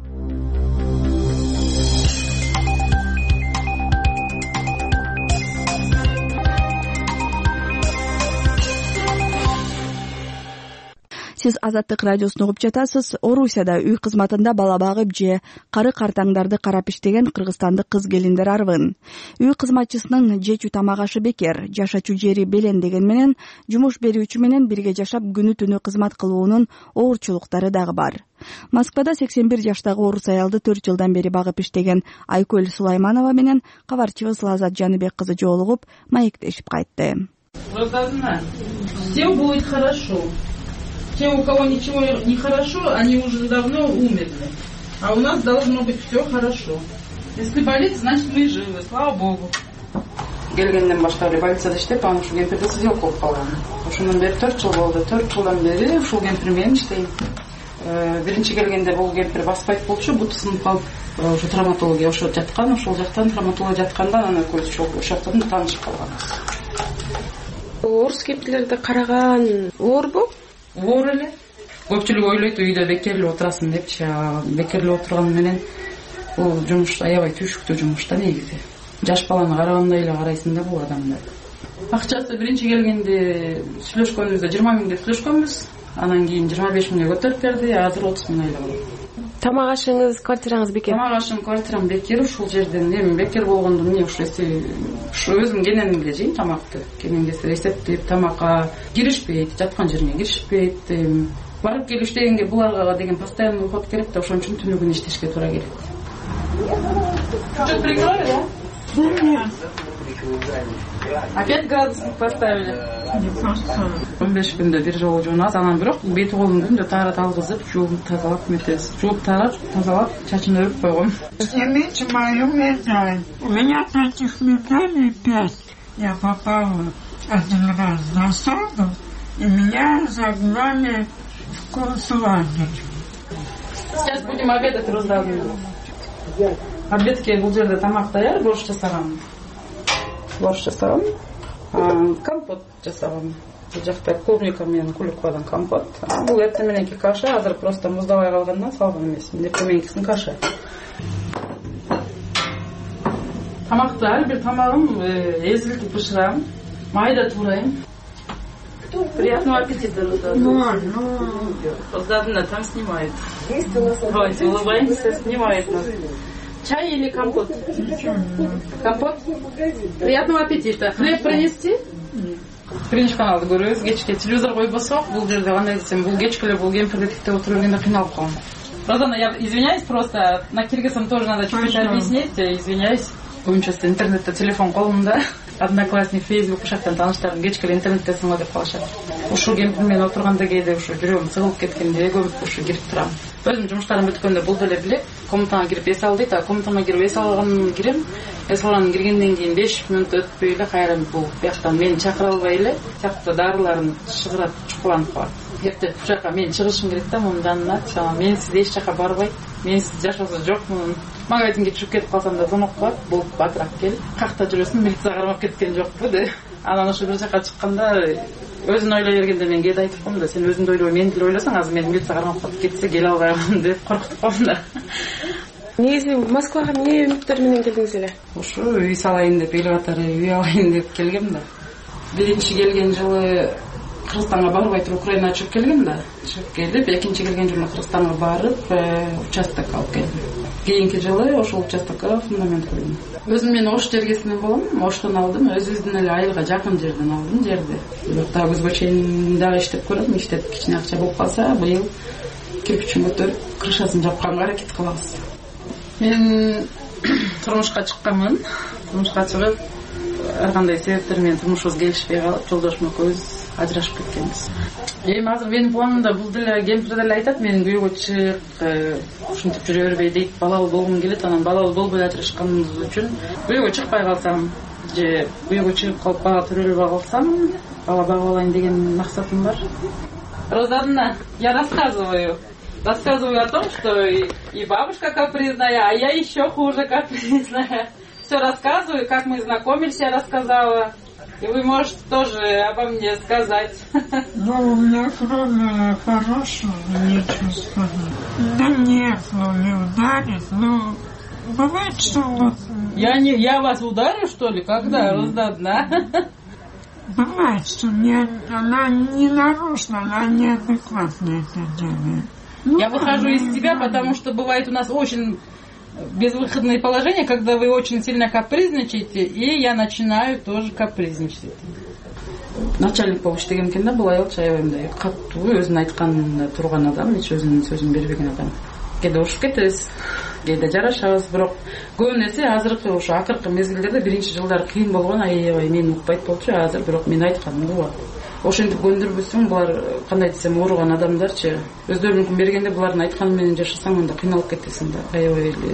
Сиз Азаттык радиосун угуп жатасыз. Орусияда үй кызматында бала багып же кары картаңдарды карап иштеген кыргызстандык кыз келиндер арбын. Үй кызматчысынын жечү тамак ашы бекер, жашачу жери белендеген менен жумуш берүүчү менен бирге жашап күнү түнү кызмат кылуунун оорчулуктары дагы бар. Москвада сексен бир жаштагы орус аялды төрт жылдан бери багып иштеген Айкөл Сулайманова менен кабарчыбыз Лазат Жаныбек кызы жолугуп, маектешип кайтты. Всем будет хорошо. Те, у кого ничего не хорошо, они уже давно умерли. А у нас должно быть все хорошо. Если болит, значит мы живы, слава богу. Келгенден баштап эле больницада иштеп, анан ушул кемпирде сиделка болуп калган. Ошондон бери төрт жыл болду. төрт жылдан бери ушул кемпир менен иштейм. Биринчи келгенде бул кемпир баспайт болчу, буту сынып калып, ошо травматология ошо жаткан, ошол жактан травматология жатканда анан экөөбүз ошол жактан таанышып калганбыз. Орус кемпирлерди караган оорбу? Оор эле. Көпчүлүк ойлойт үйдө бекерлеп отурасың депчи. Бекерлеп отурган менен бул жумуш аябай түйшүктүү жумуш да негизи. Жаш баланы карагандай эле карайсың да бул адамды. Акчасы биринчи келгенде сүйлөшкөнүбүздө жыйырма миң деп сүйлөшкөнбүз. Анан кийин жыйырма беш миңге көтөрүп берди, азыр отуз миң айлык. Тамак ашыңыз, квартираңыз бекер? Тамак ашым, квартирам бекер, ушул жерден эми бекер болгондо эмне ушу ушу өзүм кенен эле жейм тамакты. Кенен келсе эсептеп тамакка киришпейт, жаткан жерине киришпейт. Барып келип иштегенге буларга деген постоянный уход керек да, ошон үчүн түнү күнү иштешке туура келет. Что-то приграли, да? Опять градусник поставили. он беш күндө бир жолу жуунат, анан бирок бети колун күндө таарат алгызып, жууп тазалап метебиз. Жууп тарап, тазалап, чачын өрүп койгом. Снимите мою медаль. У меня таких медалей пять. Я попала один раз на саду, и меня загнали в концлагерь. Сейчас будем обедать раздавлены. Обедке бул жерде тамак даяр, борщ жасагам. Борщ жасагам. Компот жасагам. Бул жакта клубника менен куликадан компот. Бул эртең мененки каша, азыр просто муздабай калгандан салган эмес. Эртең мененкисин каша. Тамакты ар бир тамагым эзилтип бышырам, майда туурайм. Приятного аппетита, Роза. Роза там снимает. Давайте улыбаемся, снимает нас. Чай или компот? Компот? Приятного аппетита. Хлеб принести? Биринчи каналды көрөбүз, кечке телевизор койбосок, бул жерде кандай десем, бул кечке эле бул кемпирди тиктеп отуруп жүргөндө кыйналып калам. Розана, я извиняюсь, просто на киргизском тоже надо чуть-чуть объяснить, извиняюсь. Бүгүн часто интернетте телефон колумда, одноклассник, фейсбук жактан тааныштарым кечке интернеттесиң го деп калышат. Ушул кемпир менен отурганда кээде ушу жүрөгүм сыгылып кеткенде көп ушу кирип турам. Өзүм жумуштарым бүткөндө бул деле билет, комнатаңа кирип эс ал дейт, а комнатаңа кирип эс алгандан кирем. Эс алгандан киргенден кийин беш мүнөт өтпөй эле кайра бул бияктан мени чакыра албай эле, тияктуу дарыларын чыгырат, чукуланып калат. Эртең бул жака мен чыгышым керек да мунун жанына, менсиз эч жака барбайт. Менсиз жашоосу жок. Магазинге чыгып кетип калсам да звонок кылат, бул батыраак кел. Какта жүрөсүң, милиция кармап кеткен жокпу деп. Анан ошо бир жака чыкканда өзүн ойлой бергенде мен кээде айтып коем да, сен өзүңдү ойлой, мени деле ойлосоң, азыр мени милиция кармап калып кетсе келе албайм деп коркутуп коем да. Негизи Москвага эмне үмүттөр менен келдиңиз эле? Ушу үй салайын деп, эл катары үй алайын деп келгем да. Биринчи келген жылы Кыргызстанга барбай туруп Украинага чыгып келгем да. Чыгып келип, экинчи келген жылы Кыргызстанга барып, участок алып келдим. Кийинки жылы ошол участокко фундамент койдум. Өзүм мен Ош жергесинен болом, Оштон алдым, өзүбүздүн эле айылга жакын жерден алдым жерди. Бирок дагы көзгө чейин дагы иштеп көрөм, иштеп кичине акча болуп калса, быйыл кирпичин көтөрүп, крышасын жапканга аракет кылабыз. Мен турмушка чыкканмын. Турмушка чыгып, ар кандай себептер менен турмушубуз келишпей калып, жолдошум экөөбүз ажырашып кеткенбиз. Эми азыр менин планымда бул деле кемпир деле айтат, менин күйөөгө чык, ушинтип жүрө бербей дейт, балалуу болгум келет, анан балалуу болбой ажырашканыбыз үчүн күйөөгө чыкпай калсам же күйөөгө чыгып калып бала төрөлбөй калсам, бала багып алайын деген максатым бар. Розанна, я рассказываю. Рассказываю о том, что и, и бабушка капризная, а я еще хуже капризная. Все рассказываю, как мы знакомились, я рассказала. И вы можете тоже обо мне сказать. Ну, у меня кроме хорошего нечего сказать. Да нет, ну не ударить, ну бывает, что вот... Я, не, я вас ударю, что ли? Когда? Розанна? Бывает, что мне, она не нарочно, она неадекватно это делает. Ну, я выхожу из себя, потому что бывает у нас очень безвыходные положения, когда вы очень сильно капризничаете, и я начинаю тоже капризничать. Начальник болуш деген экен да, бул аял чаябайымдай каттуу өзүнүн айтканына турган адам, эч өзүнүн сөзүн бербеген адам. Кээде урушуп кетебиз, кээде жарашабыз, бирок көбүн эсе азыркы ушу акыркы мезгилдерде биринчи жылдары кыйын болгон, аябай мени укпайт болчу, азыр бирок мен айтканым угат. Ошентип көндүрбөсөң, булар кандай десем ооруган адамдарчы, өздөрүнүкүн бергенде булардын айтканы менен жашасаң, анда кыйналып кетесиң да, аябай эле.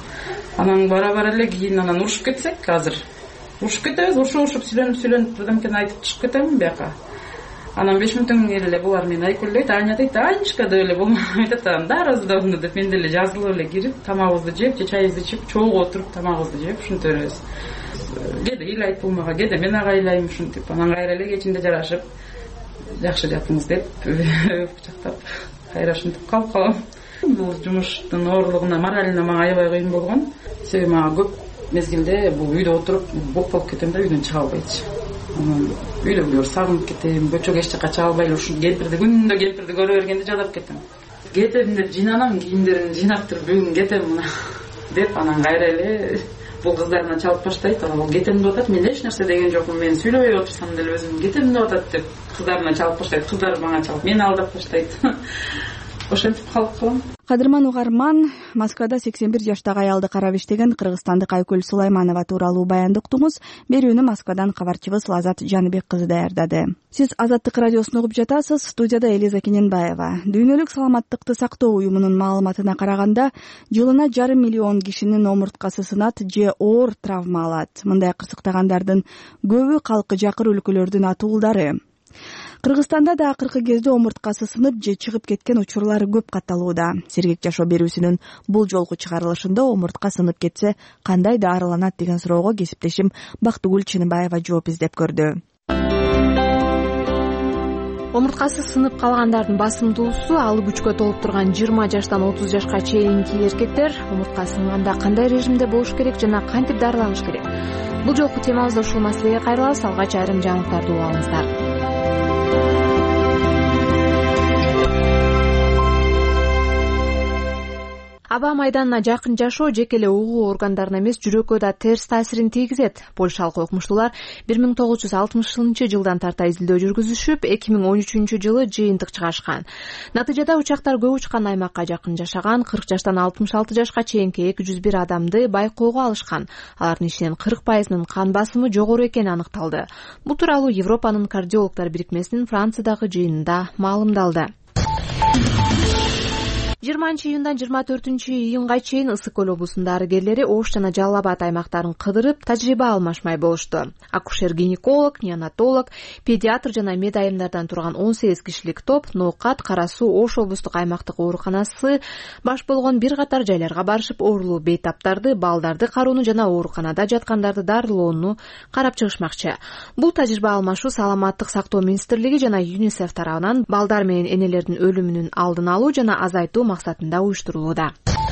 Анан бара-бара эле кийин анан урушуп кетсек, азыр урушуп кетебиз, урушуп-урушуп сүйлөнүп-сүйлөнүп бирдемкени айтып чыгып кетемин бияка. Анан беш мүнөттөн кийин эле булар мени айкөлдөйт, Аня дейт, Анечка деп эле болмойт атам, да, раздавно деп мен деле жазылып эле кирип, тамагыбызды жеп, же чайыбызды ичип, чогуу отуруп тамагыбызды жеп, ушинтип беребиз. Кээде ыйлайт бул мага, кээде мен ага ыйлайм ушинтип. Анан кайра эле кечинде жарашып, жакшы жатыңыз деп кучактап, кайра ушинтип калып калам. Бул жумуштун оорлугуна, моралине мага аябай кыйын болгон. Себеби мага көп мезгилде бул үйдө отуруп бок болуп кетем да, үйдөн чыга албайчы. Анан үйлөргө сагынып кетем, көчөгө эч жака чыга албай эле ушу кемпирди күндө кемпирди көрө бергенде жадап кетем. Кетем деп жыйнанам, кийимдерин жыйнап туруп бүгүн кетем мына деп, анан кайра эле бул кыздарына чалып баштайт. Анан ал кетем деп атат, мен эч нерсе деген жокмун, мен сүйлөбөй отурсам деле өзүм кетем деп атат деп кыздарына чалып баштайт. Кыздар мага чалып, мени алдап баштайт. Ошентип калып калам. Кадырман угарман, Москвада сексен бир жаштагы аялды карап иштеген кыргызстандык Айкөл Сулайманова тууралуу баянды уктуңуз. Берүүнү Москвадан кабарчыбыз Лазат Жаныбек кызы даярдады. Сиз Азаттык радиосун угуп жатасыз. Студияда Элиза Кененбаева. Дүйнөлүк саламаттыкты сактоо уюмунун маалыматына караганда, жылына жарым миллион кишинин омурткасы сынат же оор травма алат. Мындай кырсыктагандардын көбү калкы жакыр өлкөлөрдүн атуулдары. Кыргызстанда да акыркы кезде омурткасы сынып же чыгып кеткен учурлар көп катталууда. Сергек жашоо берүүсүнүн бул жолку чыгарылышында омуртка сынып кетсе кандай дарыланат деген суроого кесиптешим Бактыгүл Чыныбаева жооп издеп көрдү. Омурткасы сынып калгандардын басымдуусу алып күчкө толуп турган жыйырма жаштан отуз жашка чейинки эркектер. Омуртка сынганда кандай режимде болуш керек жана кантип дарыланыш керек? Бул жолку темабызда ушул маселеге кайрылабыз. Алгач айрым жаңылыктарды угуп алыңыздар. Аба майданына жакын жашоо жеке эле угуу органдарына эмес жүрөккө да терс таасирин тийгизет. Польшалык окумуштуулар бир миң тогуз жүз алтымышынчы жылдан тарта изилдөө жүргүзүшүп, эки миң он үчүнчү жылы жыйынтык чыгарышкан. Натыйжада учактар көп учкан аймакка жакын жашаган кырк жаштан алтымыш алты жашка чейинки эки жүз бир адамды байкоого алышкан. Алардын ичинен кырк пайызынын кан басымы жогору экени аныкталды. Бул тууралуу Европанын кардиологдор бирикмесинин Франциядагы жыйынында маалымдалды. жыйырманчы июндан жыйырма төртүнчү июнга чейин Ысык көл облусунун дарыгерлери Ош жана Жалал Абад аймактарын кыдырып, тажрыйба алмашмай болушту. Акушер-гинеколог, неонатолог, педиатр жана медайымдардан турган он сегиз кишилик топ Ноокат, Кара Суу, Ош облустук аймактык ооруканасы баш болгон бир катар жайларга барышып, оорулуу бейтаптарды, балдарды кароону жана ооруканада жаткандарды дарылоону карап чыгышмакчы. Бул тажрыйба алмашуу Саламаттык сактоо министрлиги жана ЮНИСЕФ тарабынан балдар менен энелердин өлүмүнүн алдын алуу жана азайтуу максатында уюштурулууда.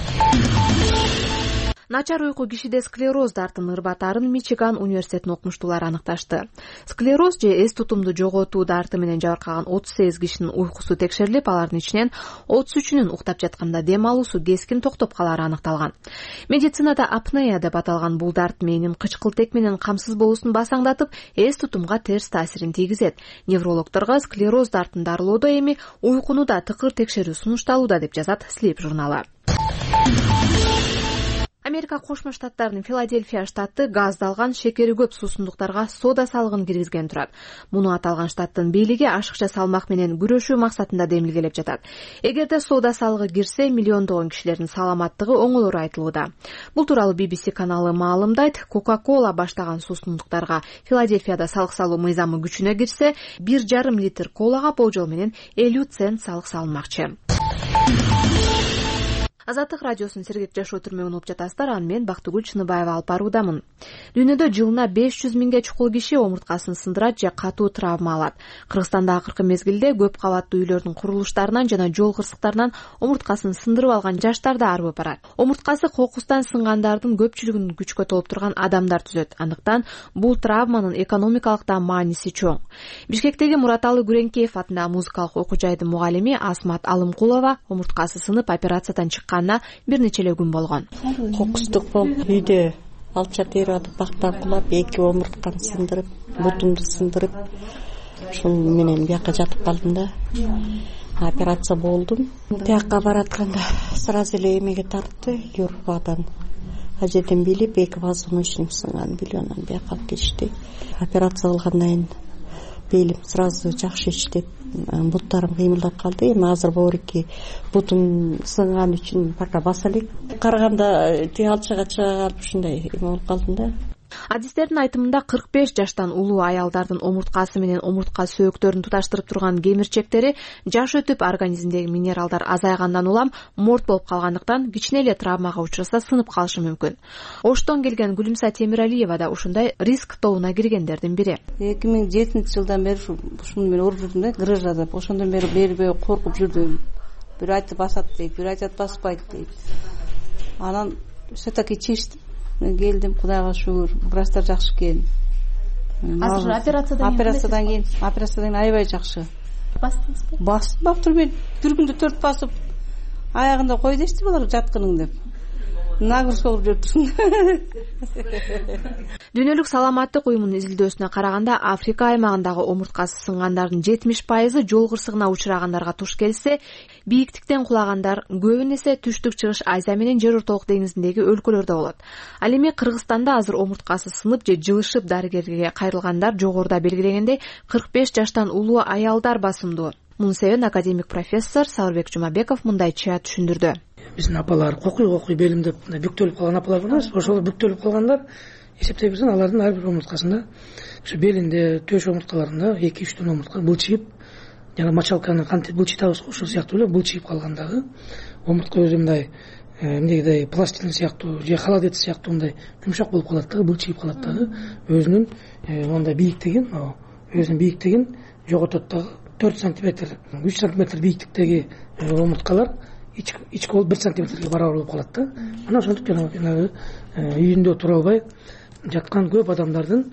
Начар уйку кишиде склероз дартын ырбатарын Мичиган университетинин окумуштуулары аныкташты. Склероз же эс тутумду жоготуу дарты менен жабыркаган отуз сегиз кишинин уйкусу текшерилип, алардын ичинен отуз үчүнүн уктап жатканда дем алуусу кескин токтоп калары аныкталган. Медицинада апнея деп аталган бул дарт мээнин кычкылтек менен камсыз болуусун басаңдатып, эс тутумга терс таасирин тийгизет. Неврологдорго склероз дартын дарылоодо эми уйкуну да тыкыр текшерүү сунушталууда деп жазат Sleep журналы. Америка Кошмо Штаттарынын Филадельфия штаты газдалган шекери көп суусундуктарга сода салыгын киргизген турат. Муну аталган штаттын бийлиги ашыкча салмак менен күрөшүү максатында демилгелеп жатат. Эгерде сода салыгы кирсе, миллиондогон кишилердин саламаттыгы оңолору айтылууда. Бул тууралуу би би си каналы маалымдайт. Кока-кола баштаган суусундуктарга Филадельфияда салык салуу мыйзамы күчүнө кирсе, бир жарым литр колага болжол менен элүү цент салык салынмакчы. Азаттык радиосунун сергек жашоо түрмөгүн угуп жатасыздар. Аны мен Бактыгүл Чыныбаева алып баруудамын. Дүйнөдө жылына беш жүз миңге чукул киши омурткасын сындырат же катуу травма алат. Кыргызстанда акыркы мезгилде көп кабаттуу үйлөрдүн курулуштарынан жана жол кырсыктарынан омурткасын сындырып алган жаштар да арбып барат. Омурткасы кокустан сынгандардын көпчүлүгүн күчкө толуптурган адамдар түзөт. Андыктан бул травманын экономикалык да мааниси чоң. Бишкектеги Мураталы Күреңкеев атындагы музыкалык окуу жайдын мугалими Асмат Алымкулова омурткасы сынып операциядан чыккан бир нече эле күн болгон. Кокустук болуп, үйдө алча терип атып, бактан кулап, эки омуртканы сындырып, бутумду сындырып, ушул менен бияка жатып калдым да. Операция болдум. Тияка баратканда сразу эле эмеге тартты, юрбадан. Ажеден билип, эки позвоночник сынган, билионан бияка алып кетишти. Операция кылгандан кийин белим сразу жакшы иштеп, буттарым кыймылдап калды. Эми азыр боорики бутум сынган үчүн пока баса элек. Караганда тиги алчага чыга калып ушундай эме болуп калдым да. Адистердин айтымында кырк беш жаштан улуу аялдардын омурткасы менен омуртка сөөктөрүн туташтырып турган кемирчектери жаш өтүп организмдеги минералдар азайгандан улам морт болуп калгандыктан кичине эле травмага учураса сынып калышы мүмкүн. Оштон келген Гүлүмса Темиралиева да ушундай риск тобуна киргендердин бири. эки миң жетинчи жылдан бери ушуну менен уруп жүрдүм да, грыжа деп. Ошондон бери бербей коркуп жүрдүм. Бир айтып басат дейт, бир айтат баспайт дейт. Анан все-таки чечтим. Мен келдим, Кудайга шүгүр, врачтар жакшы экен. Азыр операциядан операциядан кийин, операциядан кийин аябай жакшы. Бастыңызбы? Басып мен бир күндө төрт басып, аягында кой дешти булар жаткының деп. Нагрузка кылып жүрдүм. Дүйнөлүк саламаттык уюмунун изилдөөсүнө караганда, Африка аймагындагы омурткасы сынгандардын жетимиш пайызы жол кырсыгына учурагандарга туш келсе, бийиктиктен кулагандар көбүн эсе түштүк чыгыш Азия менен Жер ортолук деңизиндеги өлкөлөрдө болот. Ал эми Кыргызстанда азыр омурткасы сынып же жылышып дарыгерге кайрылгандар жогоруда белгилегендей кырк беш жаштан улуу аялдар басымдуу. Мунун себебин академик профессор Сабырбек Жумабеков мындайча түшүндүрдү. Биздин апалар кокуй кокуй белимде бүктөлүп калган апалар бар эмес, ошол бүктөлүп калгандар эсептейбиз, алардын ар бир омурткасында ушу белинде, төш омурткаларында эки үч дон омуртка былчыйып, жана мочалканы кантип былчытабыз го, ошол сыяктуу эле былчыйып калгандагы омуртка өзү мындай эмнегидей пластилин сыяктуу же холодец сыяктуу мындай жумшак болуп калат дагы, былчыйып калат дагы, өзүнүн мондай бийиктигин, өзүнүн бийиктигин жоготот дагы. төрт сантиметр, үч сантиметр бийиктиктеги омурткалар ички болуп бир сантиметрге барабар болуп калат да. Анан ошентип жанагы үйүндө тура албай жаткан көп адамдардын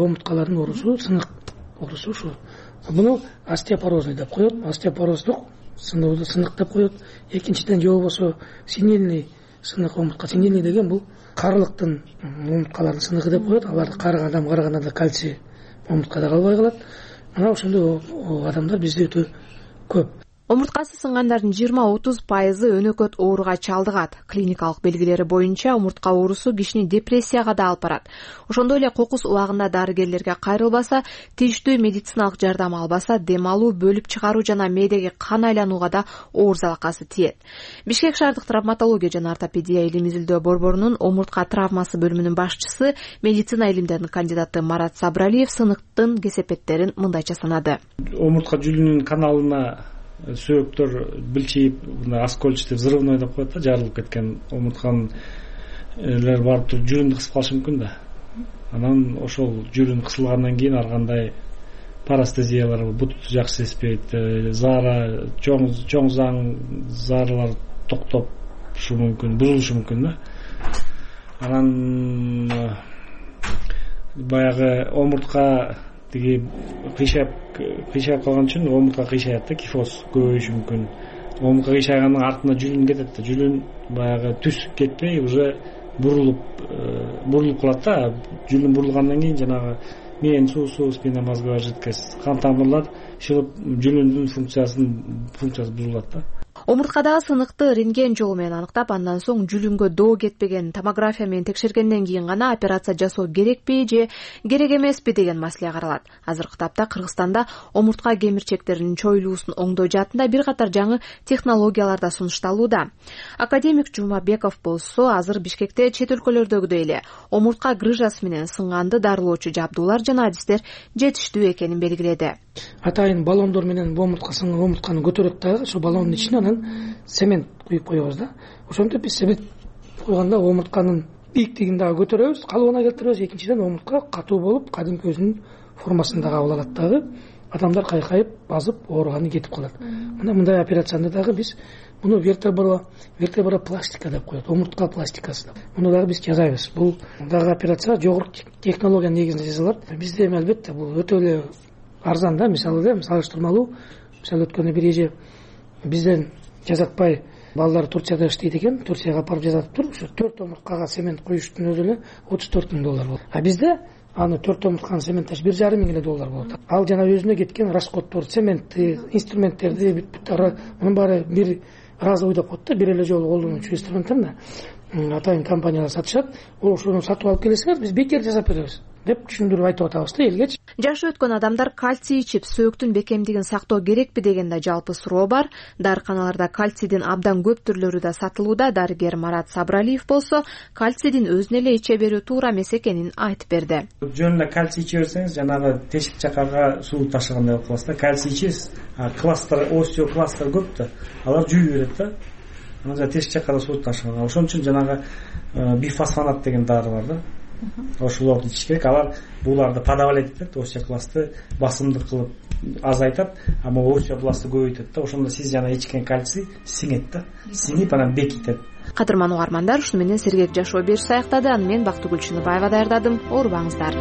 омурткаларынын оорусу, сынык оорусу ушу. Буну остеопорозный деп коет. Остеопороздук сынууду сынык деп коет. Экинчиден же болбосо синильный сынык омуртка. Синильный деген бул карылыктын омурткаларынын сыныгы деп коет. Аларды карыган адам караганда да кальций омурткада калбай калат. Мына ошондой адамдар бизде өтө көп. Омурткасы сынгандардын жыйырма отуз пайызы өнөкөт ооруга чалдыгат. Клиникалык белгилери боюнча омуртка оорусу кишини депрессияга да алып барат. Ошондой эле кокус убагында дарыгерлерге кайрылбаса, тийиштүү медициналык жардам албаса, дем алуу, бөлүп чыгаруу жана мээдеги кан айланууга да оор залакасы тиет. Бишкек шаардык травматология жана ортопедия илим изилдөө борборунун омуртка травмасы бөлүмүнүн башчысы, медицина илимдеринин кандидаты Марат Сабралиев сыныктын кесепеттерин мындайча санады. Омуртка жүлүнүн каналына сөөктөр билчип, оскольчатый взрывной деп коет да, жарылып кеткен омуртканылар барып туруп жүрүндү кысып калышы мүмкүн да. Анан ошол жүрүн кысылгандан кийин ар кандай парастезиялар, бут жакшы сезбейт, заара, чоң чоң заң зааралар токтошу мүмкүн, бузулушу мүмкүн да. Анан баягы омуртка тиги кыйшап кыйшап калган үчүн омуртка кыйшаят да, кифоз көбөйүшү мүмкүн. Омуртка кыйшайганын артына жүлүн кетет да, жүлүн баягы түз кетпей уже бурулуп бурулуп калат да. Жүлүн бурулгандан кийин жанагы мээни суусу, спинномозговая жидкость, кан тамырлар шылып жүлүндүн функциясын функциясы бузулат да. Омурткадагы сыныкты рентген жолу менен аныктап, андан соң жүлүнгө доо кетпеген томография менен текшергенден кийин гана операция жасоо керекпи же керек эмеспи деген маселе каралат. Азыркы тапта Кыргызстанда омуртка кемирчектеринин чоюлуусун оңдоо жаатында бир катар жаңы технологиялар да сунушталууда. Академик Жумабеков болсо азыр Бишкекте чет өлкөлөрдөгүдөй эле омуртка грыжасы менен сынганды дарылоочу жабдуулар жана адистер жетиштүү экенин белгиледи. Атайын баллондор менен омуртка сынган омуртканы көтөрөт дагы, ошо баллондун ичине анан цемент куюп коебуз да. Ошентип биз цемент койганда омуртканын бийиктигин дагы көтөрөбүз, калыбына келтиребиз. Экинчиден омуртка катуу болуп, кадимки өзүнүн формасында кабыл алат дагы. Адамдар кайкайып, базып, ооруганы кетип калат. Мына мындай операцияны дагы биз муну вертебра вертебра пластика деп коет, омуртка пластикасы. Муну дагы биз жасайбыз. Бул дагы операция жогорку технология негизинде жасалат. Бизде эми албетте бул өтө эле арзан да, мисалы да, салыштырмалуу. Мисалы өткөндө бир эже бизден жазатпай балдар Турцияда иштейт экен, Турцияга апарып жазатып туруп, ушу төрт омурткага цемент коюштун өзү эле отуз төрт миң доллар болот. А бизде аны төрт омуртканы цементтеш бир жарым миң эле доллар болот. Ал жана өзүнө кеткен расходтор, цементти, инструменттерди, бүт-бүт мунун баары бир разовый деп коет да, бир эле жолу колдонуучу инструменттер да. Атайын компаниялар сатышат. Ошону сатып алып келесиңер, биз бекер жасап беребиз деп түшүндүрүп айтып атабыз да элгечи. Жашы өткөн адамдар кальций ичип сөөктүн бекемдигин сактоо керекпи деген да жалпы суроо бар. Дарыканаларда кальцийдин абдан көп түрлөрү да сатылууда. Дарыгер Марат Сабралиев болсо кальцийдин өзүнө эле иче берүү туура эмес экенин айтып берди. Жөн эле кальций иче берсеңиз, жанагы тешик жакага суу ташыгандай болуп каласыз да. Кальций ичесиз, кластер, остеокластер көп да. Алар жүйүп берет да. Анан тешик жакада суу ташыган. Ошон үчүн жанагы бифосфонат деген дары бар да. Ошолорду ичиш керек. Алар буларды подавлять этет, остеокластты басымдык кылып азайтат, ама остеокластты көбөйтөт да. Ошондо сиз жана ичкен кальций сиңет да. Сиңип анан бекитет. Кадырман угармандар, ушу менен сергек жашоо бериш саяктады. Аны мен Бактыгүл Чыныбаева даярдадым. Оорубаңыздар.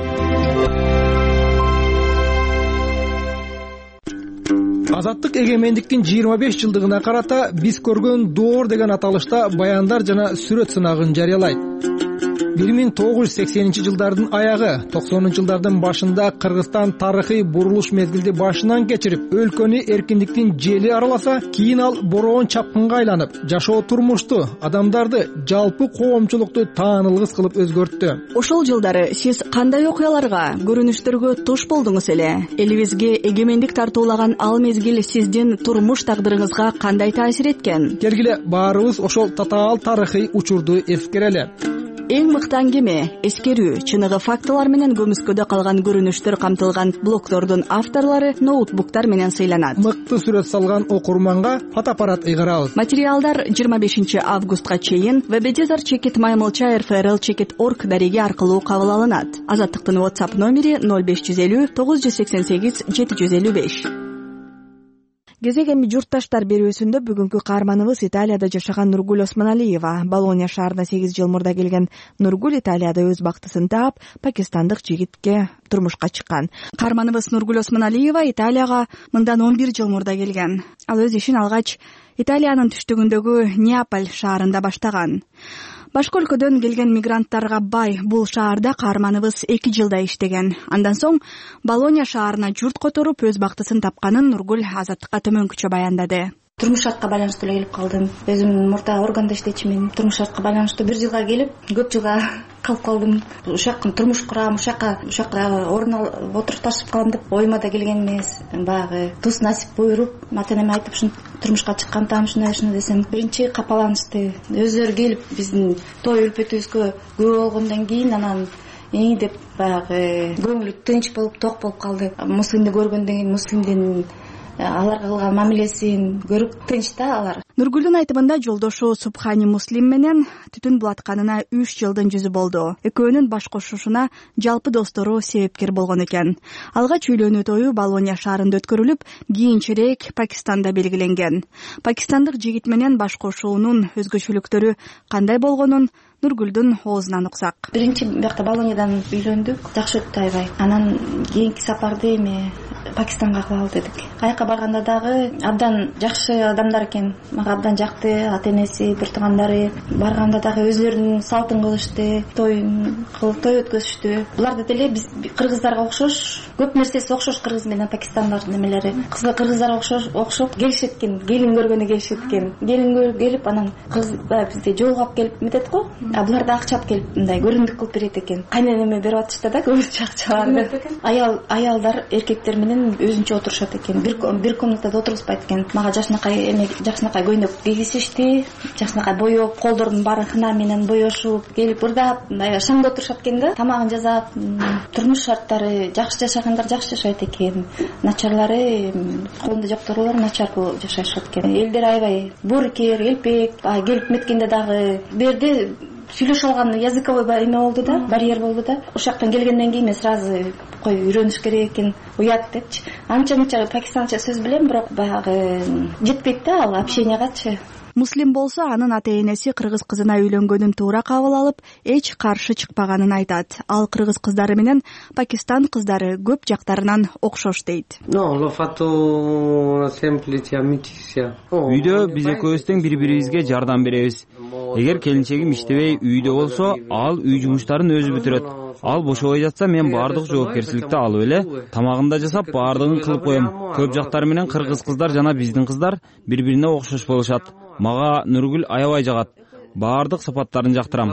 Азаттык эгемендиктин жыйырма беш жылдыгына карата биз көргөн доор деген аталышта баяндар жана сүрөт сынагын жарыялайт. бир миң тогуз жүз сексенинчи жылдардын аягы, токсонунчу жылдардын башында Кыргызстан тарыхый бурулуш мезгилди башынан кечирип, өлкөнү эркиндиктин жели араласа, кийин ал бороон чапкынга айланып, жашоо турмушту, адамдарды, жалпы коомчулукту таанылгыс кылып өзгөрттү. Ошол жылдары сиз кандай окуяларга, көрүнүштөргө туш болдуңуз эле? Элибизге эгемендик тартуулаган ал мезгил сиздин турмуш тагдырыңызга кандай таасир эткен? Келгиле баарыбыз ошол татаал тарыхый учурду эскерели. Эң мыкты аңгеме, эскерүү, чыныгы фактылар менен көмүскөдө калган көрүнүштөр камтылган блогтордун авторлору ноутбуктар менен сыйланат. Мыкты сүрөт салган окурманга фотоаппарат ыйгарабыз. Материалдар жыйырма бешинчи августка чейин веб-эдитор чекит маймылча эр эф эр эл чекит орг дареги аркылуу кабыл алынат. Азаттыктын WhatsApp номери ноль беш жүз элүү тогуз жүз сексен сегиз жети жүз элүү беш. Кезек эми журтташтар берүүсүндө бүгүнкү каарманыбыз Италияда жашаган Нургуль Осмоналиева. Болония шаарына сегиз жыл мурда келген Нургуль Италияда өз бактысын таап, пакистандык жигитке турмушка чыккан. Каарманыбыз Нургуль Осмоналиева Италияга мындан он бир жыл мурда келген. Ал өз ишин алгач Италиянын түштүгүндөгү Неаполь шаарында баштаган. Башка өлкөдөн келген мигранттарга бай бул шаарда каарманыбыз эки жылда иштеген. Андан соң Болония шаарына журт которуп өз бактысын тапканын Нургуль Азаттыкка төмөнкүчө баяндады. Турмуш шартка байланыштуу эле келип калдым. Өзүм мурда органда иштечимин. Турмуш шартка байланыштуу бир жылга келип, көп жылга калып калдым. Ушакка турмуш курам, ушакка ушакка орун алып отурукташып калам деп оюма да келген эмес. Баягы тус насип буйруп, ата-энеме айтып ушун турмушка чыккандам, ушундай ушундай десем, биринчи капаланышты. Өздөрү келип биздин той үлпөтүбүзгө күбө болгондон кийин анан эң деп баягы көңүлү тынч болуп, ток болуп калды. Муслимди көргөндөн кийин муслимдин аларга кылган мамилесин көрүп тынч да алар. Нургулдун айтымында жолдошу Субхани Муслим менен түтүн булатканына үч жылдын жүзү болду. Экөөнүн баш кошушуна жалпы достору себепкер болгон экен. Алгач үйлөнүү тою Болония шаарында өткөрүлүп, кийинчерээк Пакистанда белгиленген. Пакистандык жигит менен баш кошуунун өзгөчөлүктөрү кандай болгонун Нургулдун оозунан уксак. Биринчи биякта Болониядан үйлөндүк, жакшы өттү аябай. Анан кийинки сапарды эми Пакистанга кылалы дедик. Каяка барганда дагы абдан жакшы адамдар экен. Мага абдан жакты, ата-энеси, бир туугандары. Барганда дагы өзлөрүнүн салтын кылышты, той кылып той өткөзүштү. Булар деле биз кыргыздарга окшош, көп нерсеси окшош кыргыз менен Пакистандын немелери. Кыргыздарга окшош окшоп келишет экен, келин көргөнү келишет экен. Келин келип анан кыргыз бизди жолугап келип метет го. А булар да акча алып келип мындай көрүндүк кылып берет экен. Кайненеме берип атышты да көбүнчө акчаларды. Аял аялдар эркектер менен өзүнчө отурушат экен. Бир бир комнатада отургузбайт экен. Мага жакшынакай эме жакшынакай көйнөк кийгизишти, жакшынакай боеп, колдордун баарын хына менен боешуп, келип ырдап, мындай шаңда отурушат экен да. Тамагын жасап, турмуш шарттары жакшы жашагандар жакшы жашайт экен. Начарлары, колунда жокторулар начар жашашат экен. Элдер аябай боорукер, элпек, келип меткенде дагы берди сүйлөшө алган языковой эме болду да, барьер болду да. Ошоктон келгенден кийин мен сразу кой үйрөнүш керек экен, уят депчи. Анча мынча пакистанча сөз билем, бирок баягы жетпейт да ал общениягачы. Муслим болсо анын ата-энеси кыргыз кызына үйлөнгөнүн туура кабыл алып, эч каршы чыкпаганын айтат. Ал кыргыз кыздары менен Пакистан кыздары көп жактарынан окшош дейт. Үйдө биз экөөбүз тең бири-бирибизге жардам беребиз. Эгер келинчегим иштебей үйдө болсо, ал үй жумуштарын өзү бүтүрөт. Ал бошобой жатса, мен баардык жоопкерчиликти алып эле тамагын да жасап, баардыгын кылып коем. Көп жактар менен кыргыз кыздар жана биздин кыздар бири-бирине окшош болушат. Мага Нургуль аябай жагат. Баардык сапаттарын жактырам.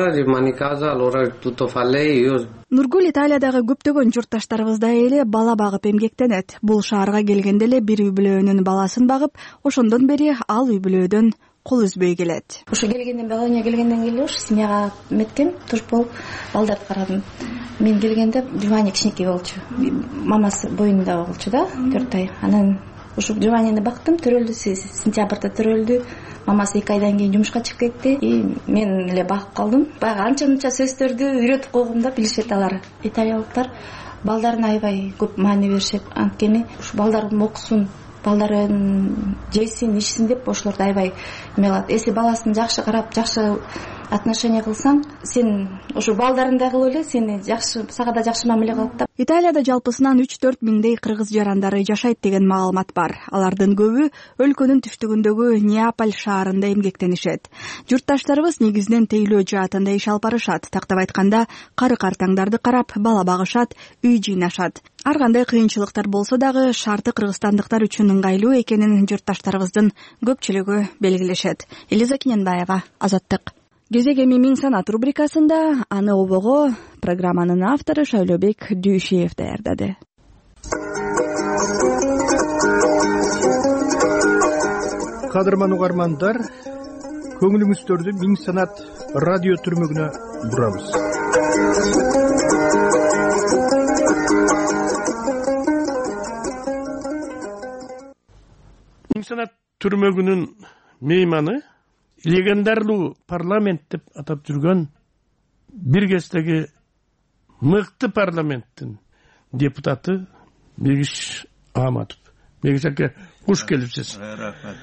Нургуль Италиядагы көптөгөн журтташтарыбыздай эле бала багып эмгектенет. Бул шаарга келгенде эле бир үй бүлөөнүн баласын багып, ошондон бери ал үй бүлөөдөн кол үзбөй келет. Ошо келгенден Болония келгенден кийин уш семьяга меткем, туш болуп балдарды карадым. Мен келгенде Джованни кичинекей болчу. Мамасы боюнда болчу да, төрт ай. Анан ушу Джованнини бактым, төрөлдү, сентябрда төрөлдү. Мамасы эки айдан кийин жумушка чыгып кетти. И мен эле багып калдым. Баягы анча-мынча сөздөрдү үйрөтүп койгом да, билишет алар. Италиялыктар балдарына аябай көп маани беришет. Анткени ушу балдардын окусун, балдарын жесин, ичсин деп ошолорду аябай эме кылат. Если баласын жакшы карап, жакшы отношение кылсаң, сен ошо балдарың да кылып эле сени жакшы, сага да жакшы мамиле кылат да. Италияда жалпысынан үч төрт миңдей кыргыз жарандары жашайт деген маалымат бар. Алардын көбү өлкөнүн түштүгүндөгү Неаполь шаарында эмгектенишет. Журтташтарыбыз негизинен тейлөө жаатында иш алып барышат. Тактап айтканда, кары картаңдарды карап, бала багышат, үй жыйнашат. Ар кандай кыйынчылыктар болсо дагы шарты кыргызстандыктар үчүн ыңгайлуу экенин журтташтарыбыздын көпчүлүгү белгилешет. Элиза Киненбаева, Азаттык. Кезек эми Миң санат рубрикасында аны обого программанын автору Шайлообек Дүйшиев даярдады. Кадырман угармандар, көңүлүңүздөрдү Миң санат радио түрмөгүнө бурабыз. Миң санат түрмөгүнүн мейманы легендардуу парламент деп атап жүргөн бир кездеги мыкты парламенттин депутаты Бегиш Аматов. Мегиз аке, куш келипсиз. Рахмат.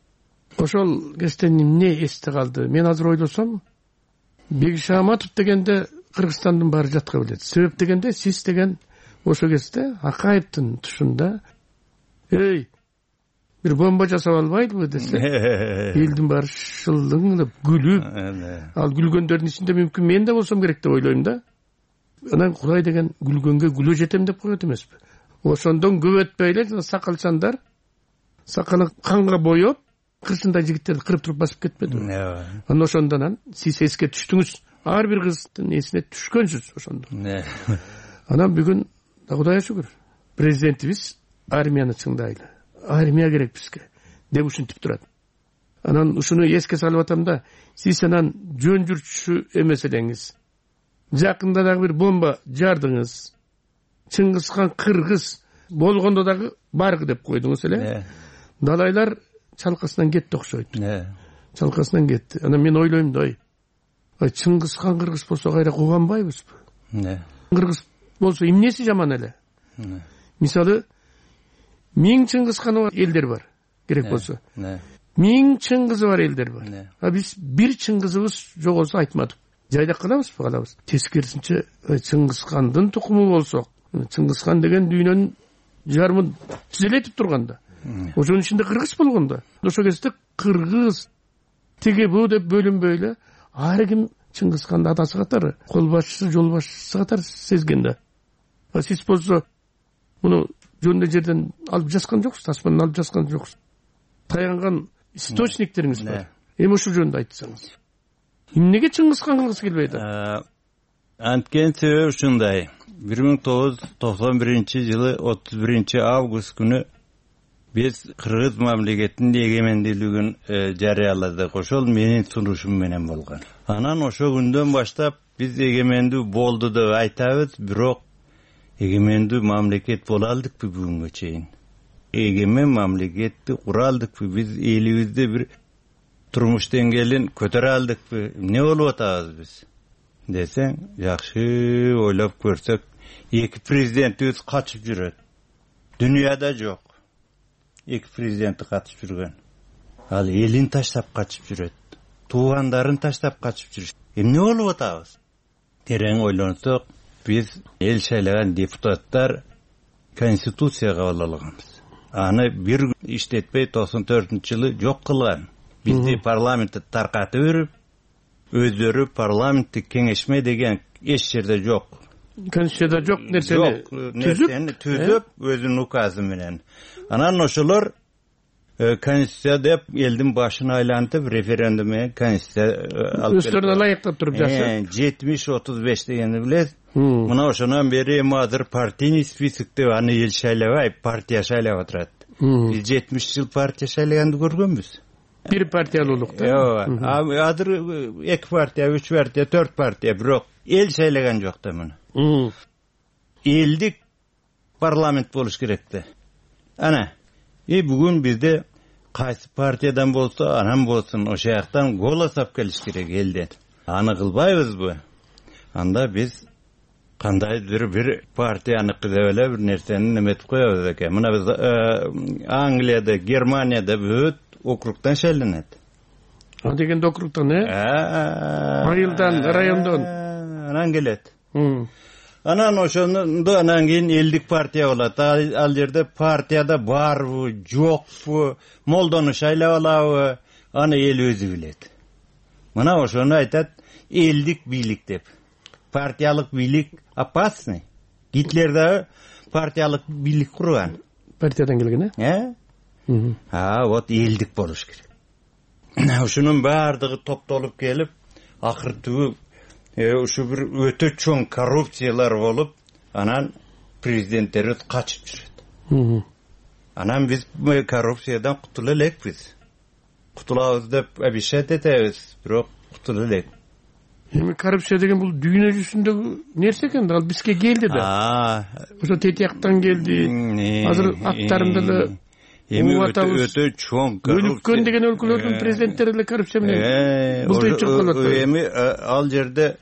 Ошол кечтен эмне эсте калды? Мен азыр ойлосом, Бегиш Аматов дегенде Кыргызстандын баары жатка билет. Себеп дегенде сиз деген ошо кезде Акаевдин тушунда эй, бир бомба жасап албайлыбы десе, элдин баары шылдыңдап күлүп, ал күлгөндөрдүн ичинде мүмкүн мен да болсом керек деп ойлойм да. Анан Кудай деген күлгөнгө күлө жетем деп коет эмеспи? Ошондон көп өтпөй эле сакалчандар сакалын канга боеп, кырсындай жигиттерди кырып туруп басып кетпедиби? Анан ошондон сиз эске түштүңүз. Ар бир кыздын эсине түшкөнсүз ошондо. Анан бүгүн Кудайга шүгүр, президентибиз армияны чыңдайлы. Армия керек бизге деп ушинтип турат. Анан ушуну эске салып атам да, сиз анан жөн жүрчү эмес элеңиз. Жакында дагы бир бомба жардыңыз. Чыңгызхан кыргыз болгондо дагы баргы деп койдуңуз эле. Далайлар чалкасынан кетти окшойт. Чалкасынан кетти. Анан мен ойлойм да, ой, Чыңгызхан кыргыз болсо кайра кубанбайбызбы? Кыргыз болсо эмнеси жаман эле? Мисалы, миң Чыңгызханы бар элдер бар, керек болсо. Миң Чыңгызы бар элдер бар. А биз бир Чыңгызыбыз жоголсо айтмадык. Жайдак калабызбы, калабыз. Тескерисинче Чыңгызхандын тукуму болсок, Чыңгызхан деген дүйнөнүн жарымын түзелетип турганда, ошонун ичинде кыргыз болгондо, ошол кезде кыргыз тиги бу деп бөлүнбөй эле ар ким Чыңгызханды атасы катары, кол башчысы, жол башчысы катары сезген да. Сиз болсо муну жөндөй жерден алып жазган жоксуз, таспадан алып жазган жоксуз. Таянган источниктериңиз бар. Эми ушул жөнүндө айтсаңыз. Эмнеге Чыңгызхан кылгысы келбейт? Анткени себеби ушундай. бир миң тогуз жүз токсон биринчи жылы отуз биринчи август күнү биз Кыргыз мамлекетинин эгемендүүлүгүн жарыяладык. Ошол менин сунушум менен болгон. Анан ошол күндөн баштап биз эгемендүү болду деп айтабыз, бирок эгемендүү мамлекет боло алдыкпы бүгүнгө чейин? Эгемен мамлекетти кура алдыкпы? Биз элибизде бир турмуш деңгээлин көтөрө алдыкпы? Эмне болуп атабыз биз? Десең, жакшы ойлоп көрсөк, эки президентибиз качып жүрөт. Дүйнөдө жок. Эки президенти катышып жүргөн. Ал элин таштап качып жүрөт. Туугандарын таштап качып жүрөт. Эмне болуп атабыз? Терең ойлонсок, биз эл шайлаган депутаттар конституция кабыл алганбыз. Аны бир иштетпей токсон төртүнчү жылы жок кылган. Бизди парламентти таркатып берип, өздөрү парламенттик кеңешме деген эч жерде жок. Конституцияда жок нерсени түзүп, түзүп өзүнүн указы менен. Анан ошолор конституция деп элдин башын айлантып референдум менен конституция алып келди. Өздөрүнө ылайыктап туруп жашап. жетимиш отуз беш дегенди билет. Мына ошонан бери эми азыр партийный список деп аны эл шайлабай, партия шайлап отурат. Биз жетимиш жыл партия шайлаганды көргөнбүз. Бир партиялуулук да. Ооба. Азыр эки партия, үч партия, төрт партия, бирок эл шайлаган жок да муну. Элдик парламент болуш керек да. Ана, и бүгүн бизде кайсы партиядан болсо, анан болсун, ошол жактан голос алып келиш керек элден. Аны кылбайбызбы? Анда биз кандайдыр бир партияныкы деп эле бир нерсени неметип коебуз экен. Мына биз Англияда, Германияда бүт округтан шайланат. А дегенде округтан, э? Айылдан, райондон. Анан келет. Анан ошондо анан кийин элдик партия болот. Ал жерде партияда барбы, жокпу, молдону шайлап алабы, аны эл өзү билет. Мына ошону айтат элдик бийлик деп. Партиялык бийлик опасный. Гитлер да партиялык бийлик курган. Партиядан келген, э? Э? А, вот элдик болуш керек. Ушунун баардыгы топтолуп келип, акыры түбү ушу бир өтө чоң коррупциялар болуп, анан президенттерибиз качып жүрөт. Анан биз коррупциядан кутула элекпиз. Кутулабыз деп обещать этебиз, бирок кутула элек. Эми коррупция деген бул дүйнө жүзүндөгү нерсе экен, ал бизге келди да. Ошо тетияктан келди. Азыр аттарында да эми өтө чоң коррупция. Өлүккөн деген өлкөлөрдүн президенттери деле коррупция менен бултуйчуп калат. Эми ал жерде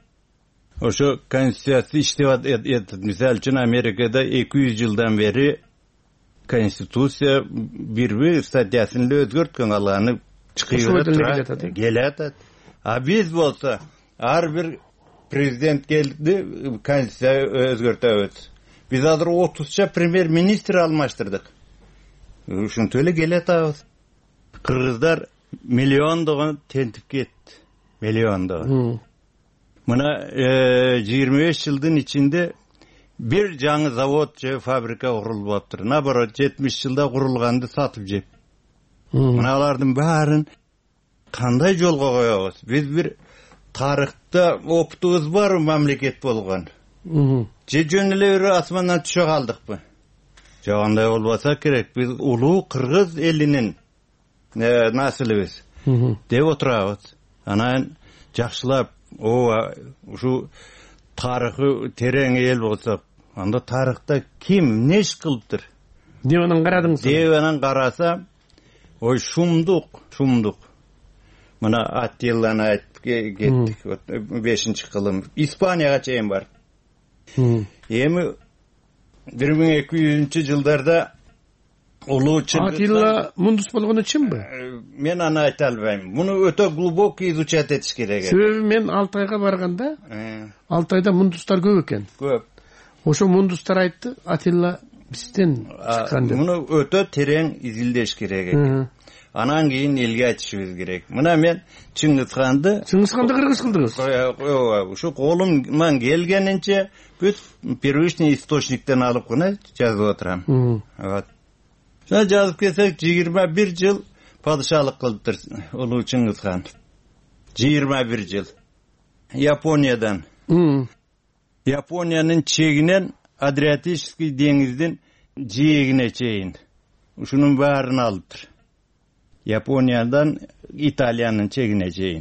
ошо конституция иштеп атат. Мисалы үчүн Америкада эки жүз жылдан бери конституция бир статьясын эле өзгөрткөн, алганы чыгып келет. А биз болсо ар бир президент келди, конституция өзгөртөбүз. Биз азыр отузча премьер-министр алмаштырдык. Ушинтип эле келет абыз. Кыргыздар миллиондогон тентип кетти. Миллиондогон. Мына жыйырма беш жылдын ичинде бир жаңы завод же фабрика курулуп атыптыр. Наоборот, жетимиш жылда курулганды сатып жеп. Мыналардын баарын кандай жолго коебуз? Биз бир тарыхта опытыбыз бар мамлекет болгон. Же жөн эле бир асмандан түшө калдыкпы? Жок, андай болбаса керек. Биз улуу кыргыз элинин наслибиз деп отурабыз. Анан жакшылап, ооба, ушу тарыхы терең эл болсок, анда тарыхта ким эмне иш кылыптыр деп анан карадыңыз? Деп анан караса, ой шумдук, шумдук. Мына Аттиланы айтып кеттик, бешинчи кылым. Испанияга чейин бар. Эми бир миң эки жүзүнчү жылдарда улуу Аттила мундус болгону чынбы? Мен аны айта албайм. Муну өтө глубокий изучать этиш керек. Себеби мен Алтайга барганда, Алтайда мундустар көп экен. Көп. Ошо мундустар айтты, Аттила бизден чыккан деп. Муну өтө терең изилдеш керек экен. Анан кийин элге айтышыбыз керек. Мына мен Чыңгызханды Чыңгызханды кыргыз кылдыңыз. Ооба, ушу колумдан келгенинче бүт первичный источниктен алып гана жазып отурам. Вот. Жана жазып кетсек, жыйырма бир жыл падышалык кылыптыр улуу Чыңгызхан. жыйырма бир жыл. Япониядан. Япониянын чегинен Адриатический деңиздин жээгине чейин. Ушунун баарын алыптыр. Япониядан Италиянын чегине чейин.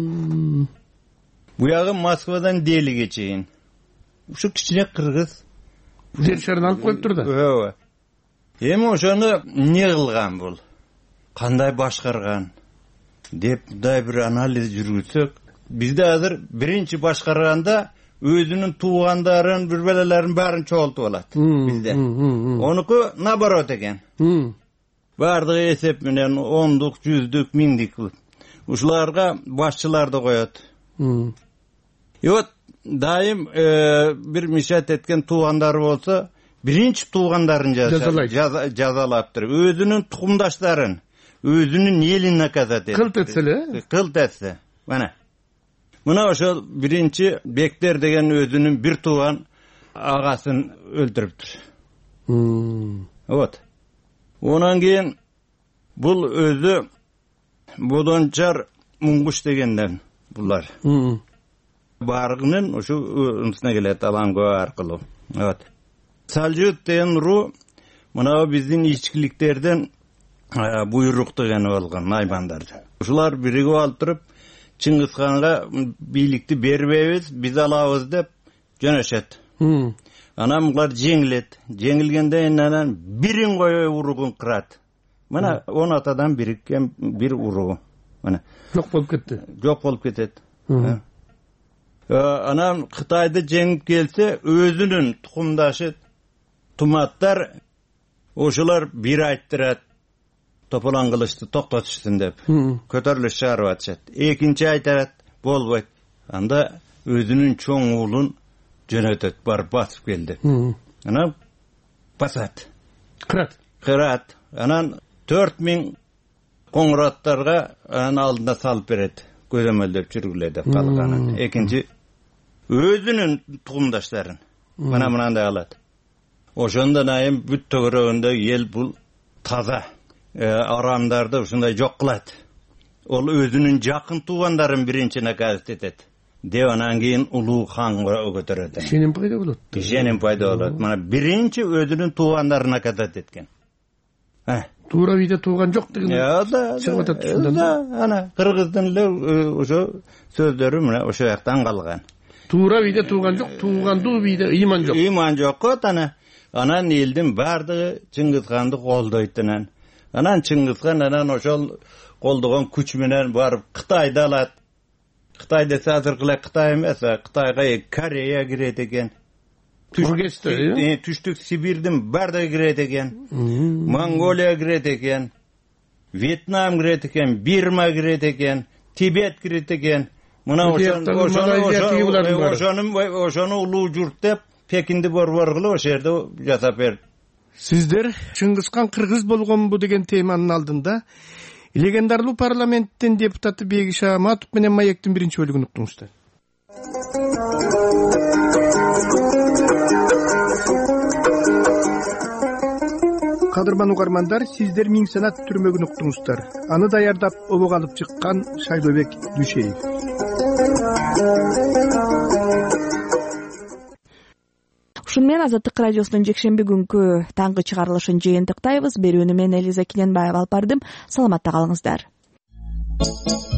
Буягы Москвадан Делиге чейин. Ушу кичине кыргыз жер шарын алып коюптур да. Ооба. Эми ошону эмне кылган бул? Кандай башкарган? Деп мындай бир анализ жүргүзсөк, бизде азыр биринчи башкарганда өзүнүн туугандарын, бүрбелелерин баарын чогултуп алат бизде. Онуку наоборот экен. Бардыгы эсеп менен ондук, жүздүк, миңдик кылып. Ушуларга башчыларды коет. И вот дайым бир мишат эткен туугандары болсо, биринчи туугандарын жазалаптыр. Өзүнүн тукумдаштарын, өзүнүн элин наказать этти. Кылт этсе эле? Кылт этсе. Мына. Мына ошол биринчи Бектер деген өзүнүн бир тууган агасын өлтүрүптүр. Вот. Онан кийин бул өзү Бодончар Муңгуш дегенден булар. Баргынын ушу унсуна келет Аланго аркылуу. Вот. Салжут деген ру мына биздин ичкиликтерден буйрук деген болгон наймандардан. Ушулар биригип алып туруп Чыңгызханга бийликти бербейбиз, биз алабыз деп жөнөшөт. Анан булар жеңилет. Жеңилгенден анан бирин кое уругун кырат. Мына он атадан бириккен бир уругу. Мына жок болуп кетти. Жок болуп кетет. Анан Кытайды жеңип келсе, өзүнүн тукумдашы туматтар ошолар бир айттырат. Тополан кылычты токтотушсун деп. Көтөрүлүш чыгарып атышат. Экинчи айтат, болбойт. Анда өзүнүн чоң уулун жөнөтөт, барып басып келди. Анан басат. Кырат. Кырат. Анан төрт миң коңураттарга анын алдына салып берет. Көзөмөлдөп жүргүлө деп калганын. Экинчи өзүнүн тукумдаштарын. Мына мынандай алат. Ошондон айым бүт төгөрөгүндө эл бул таза. Арамдарды ушундай жок кылат. Ол өзүнүн жакын туугандарын биринчи наказать этет. Деп анан кийин улуу ханга көтөрөт. Ишеним пайда болот. Ишеним пайда болот. Мына биринчи өзүнүн туугандарын наказать эткен. Туура виде тууган жок деген. Чыгып атат ушундан. Ана кыргыздын эле ошо сөздөрү мына ошо жактан калган. Туура виде тууган жок, туугандуу виде ыйман жок. Ыйман жок го тана. Анан элдин бардыгы Чыңгызханды колдойт анан. Анан Чыңгызхан анан ошол колдогон күч менен барып Кытайды алат. Кытай десе азыркы эле Кытай эмес, Кытайга Корея кирет экен. түштүк Сибирдин баардыгы кирет экен, Монголия кирет экен, Вьетнам кирет экен, Бирма кирет экен, Тибет кирет экен. Мына ошону улуу журт деп Пекинди борбор кылып ошол жерде жасап берди. Сиздер Чыңгызхан кыргыз болгонбу деген теманын алдында легендарлуу парламенттин депутаты Бегиш Аматов менен Маектин биринчи бөлүгүн уктуңуздар. Кадырман угармандар, сиздер Миң санат түрмөгүн уктуңуздар. Аны даярдап обого алып чыккан Шайлообек Дүйшеев. Ушун менен Азаттык радиосунун жекшемби күнкү таңкы чыгарылышын жыйынтыктайбыз. Берүүнү мен Элиза Кененбаева алып бардым. Саламатта калыңыздар.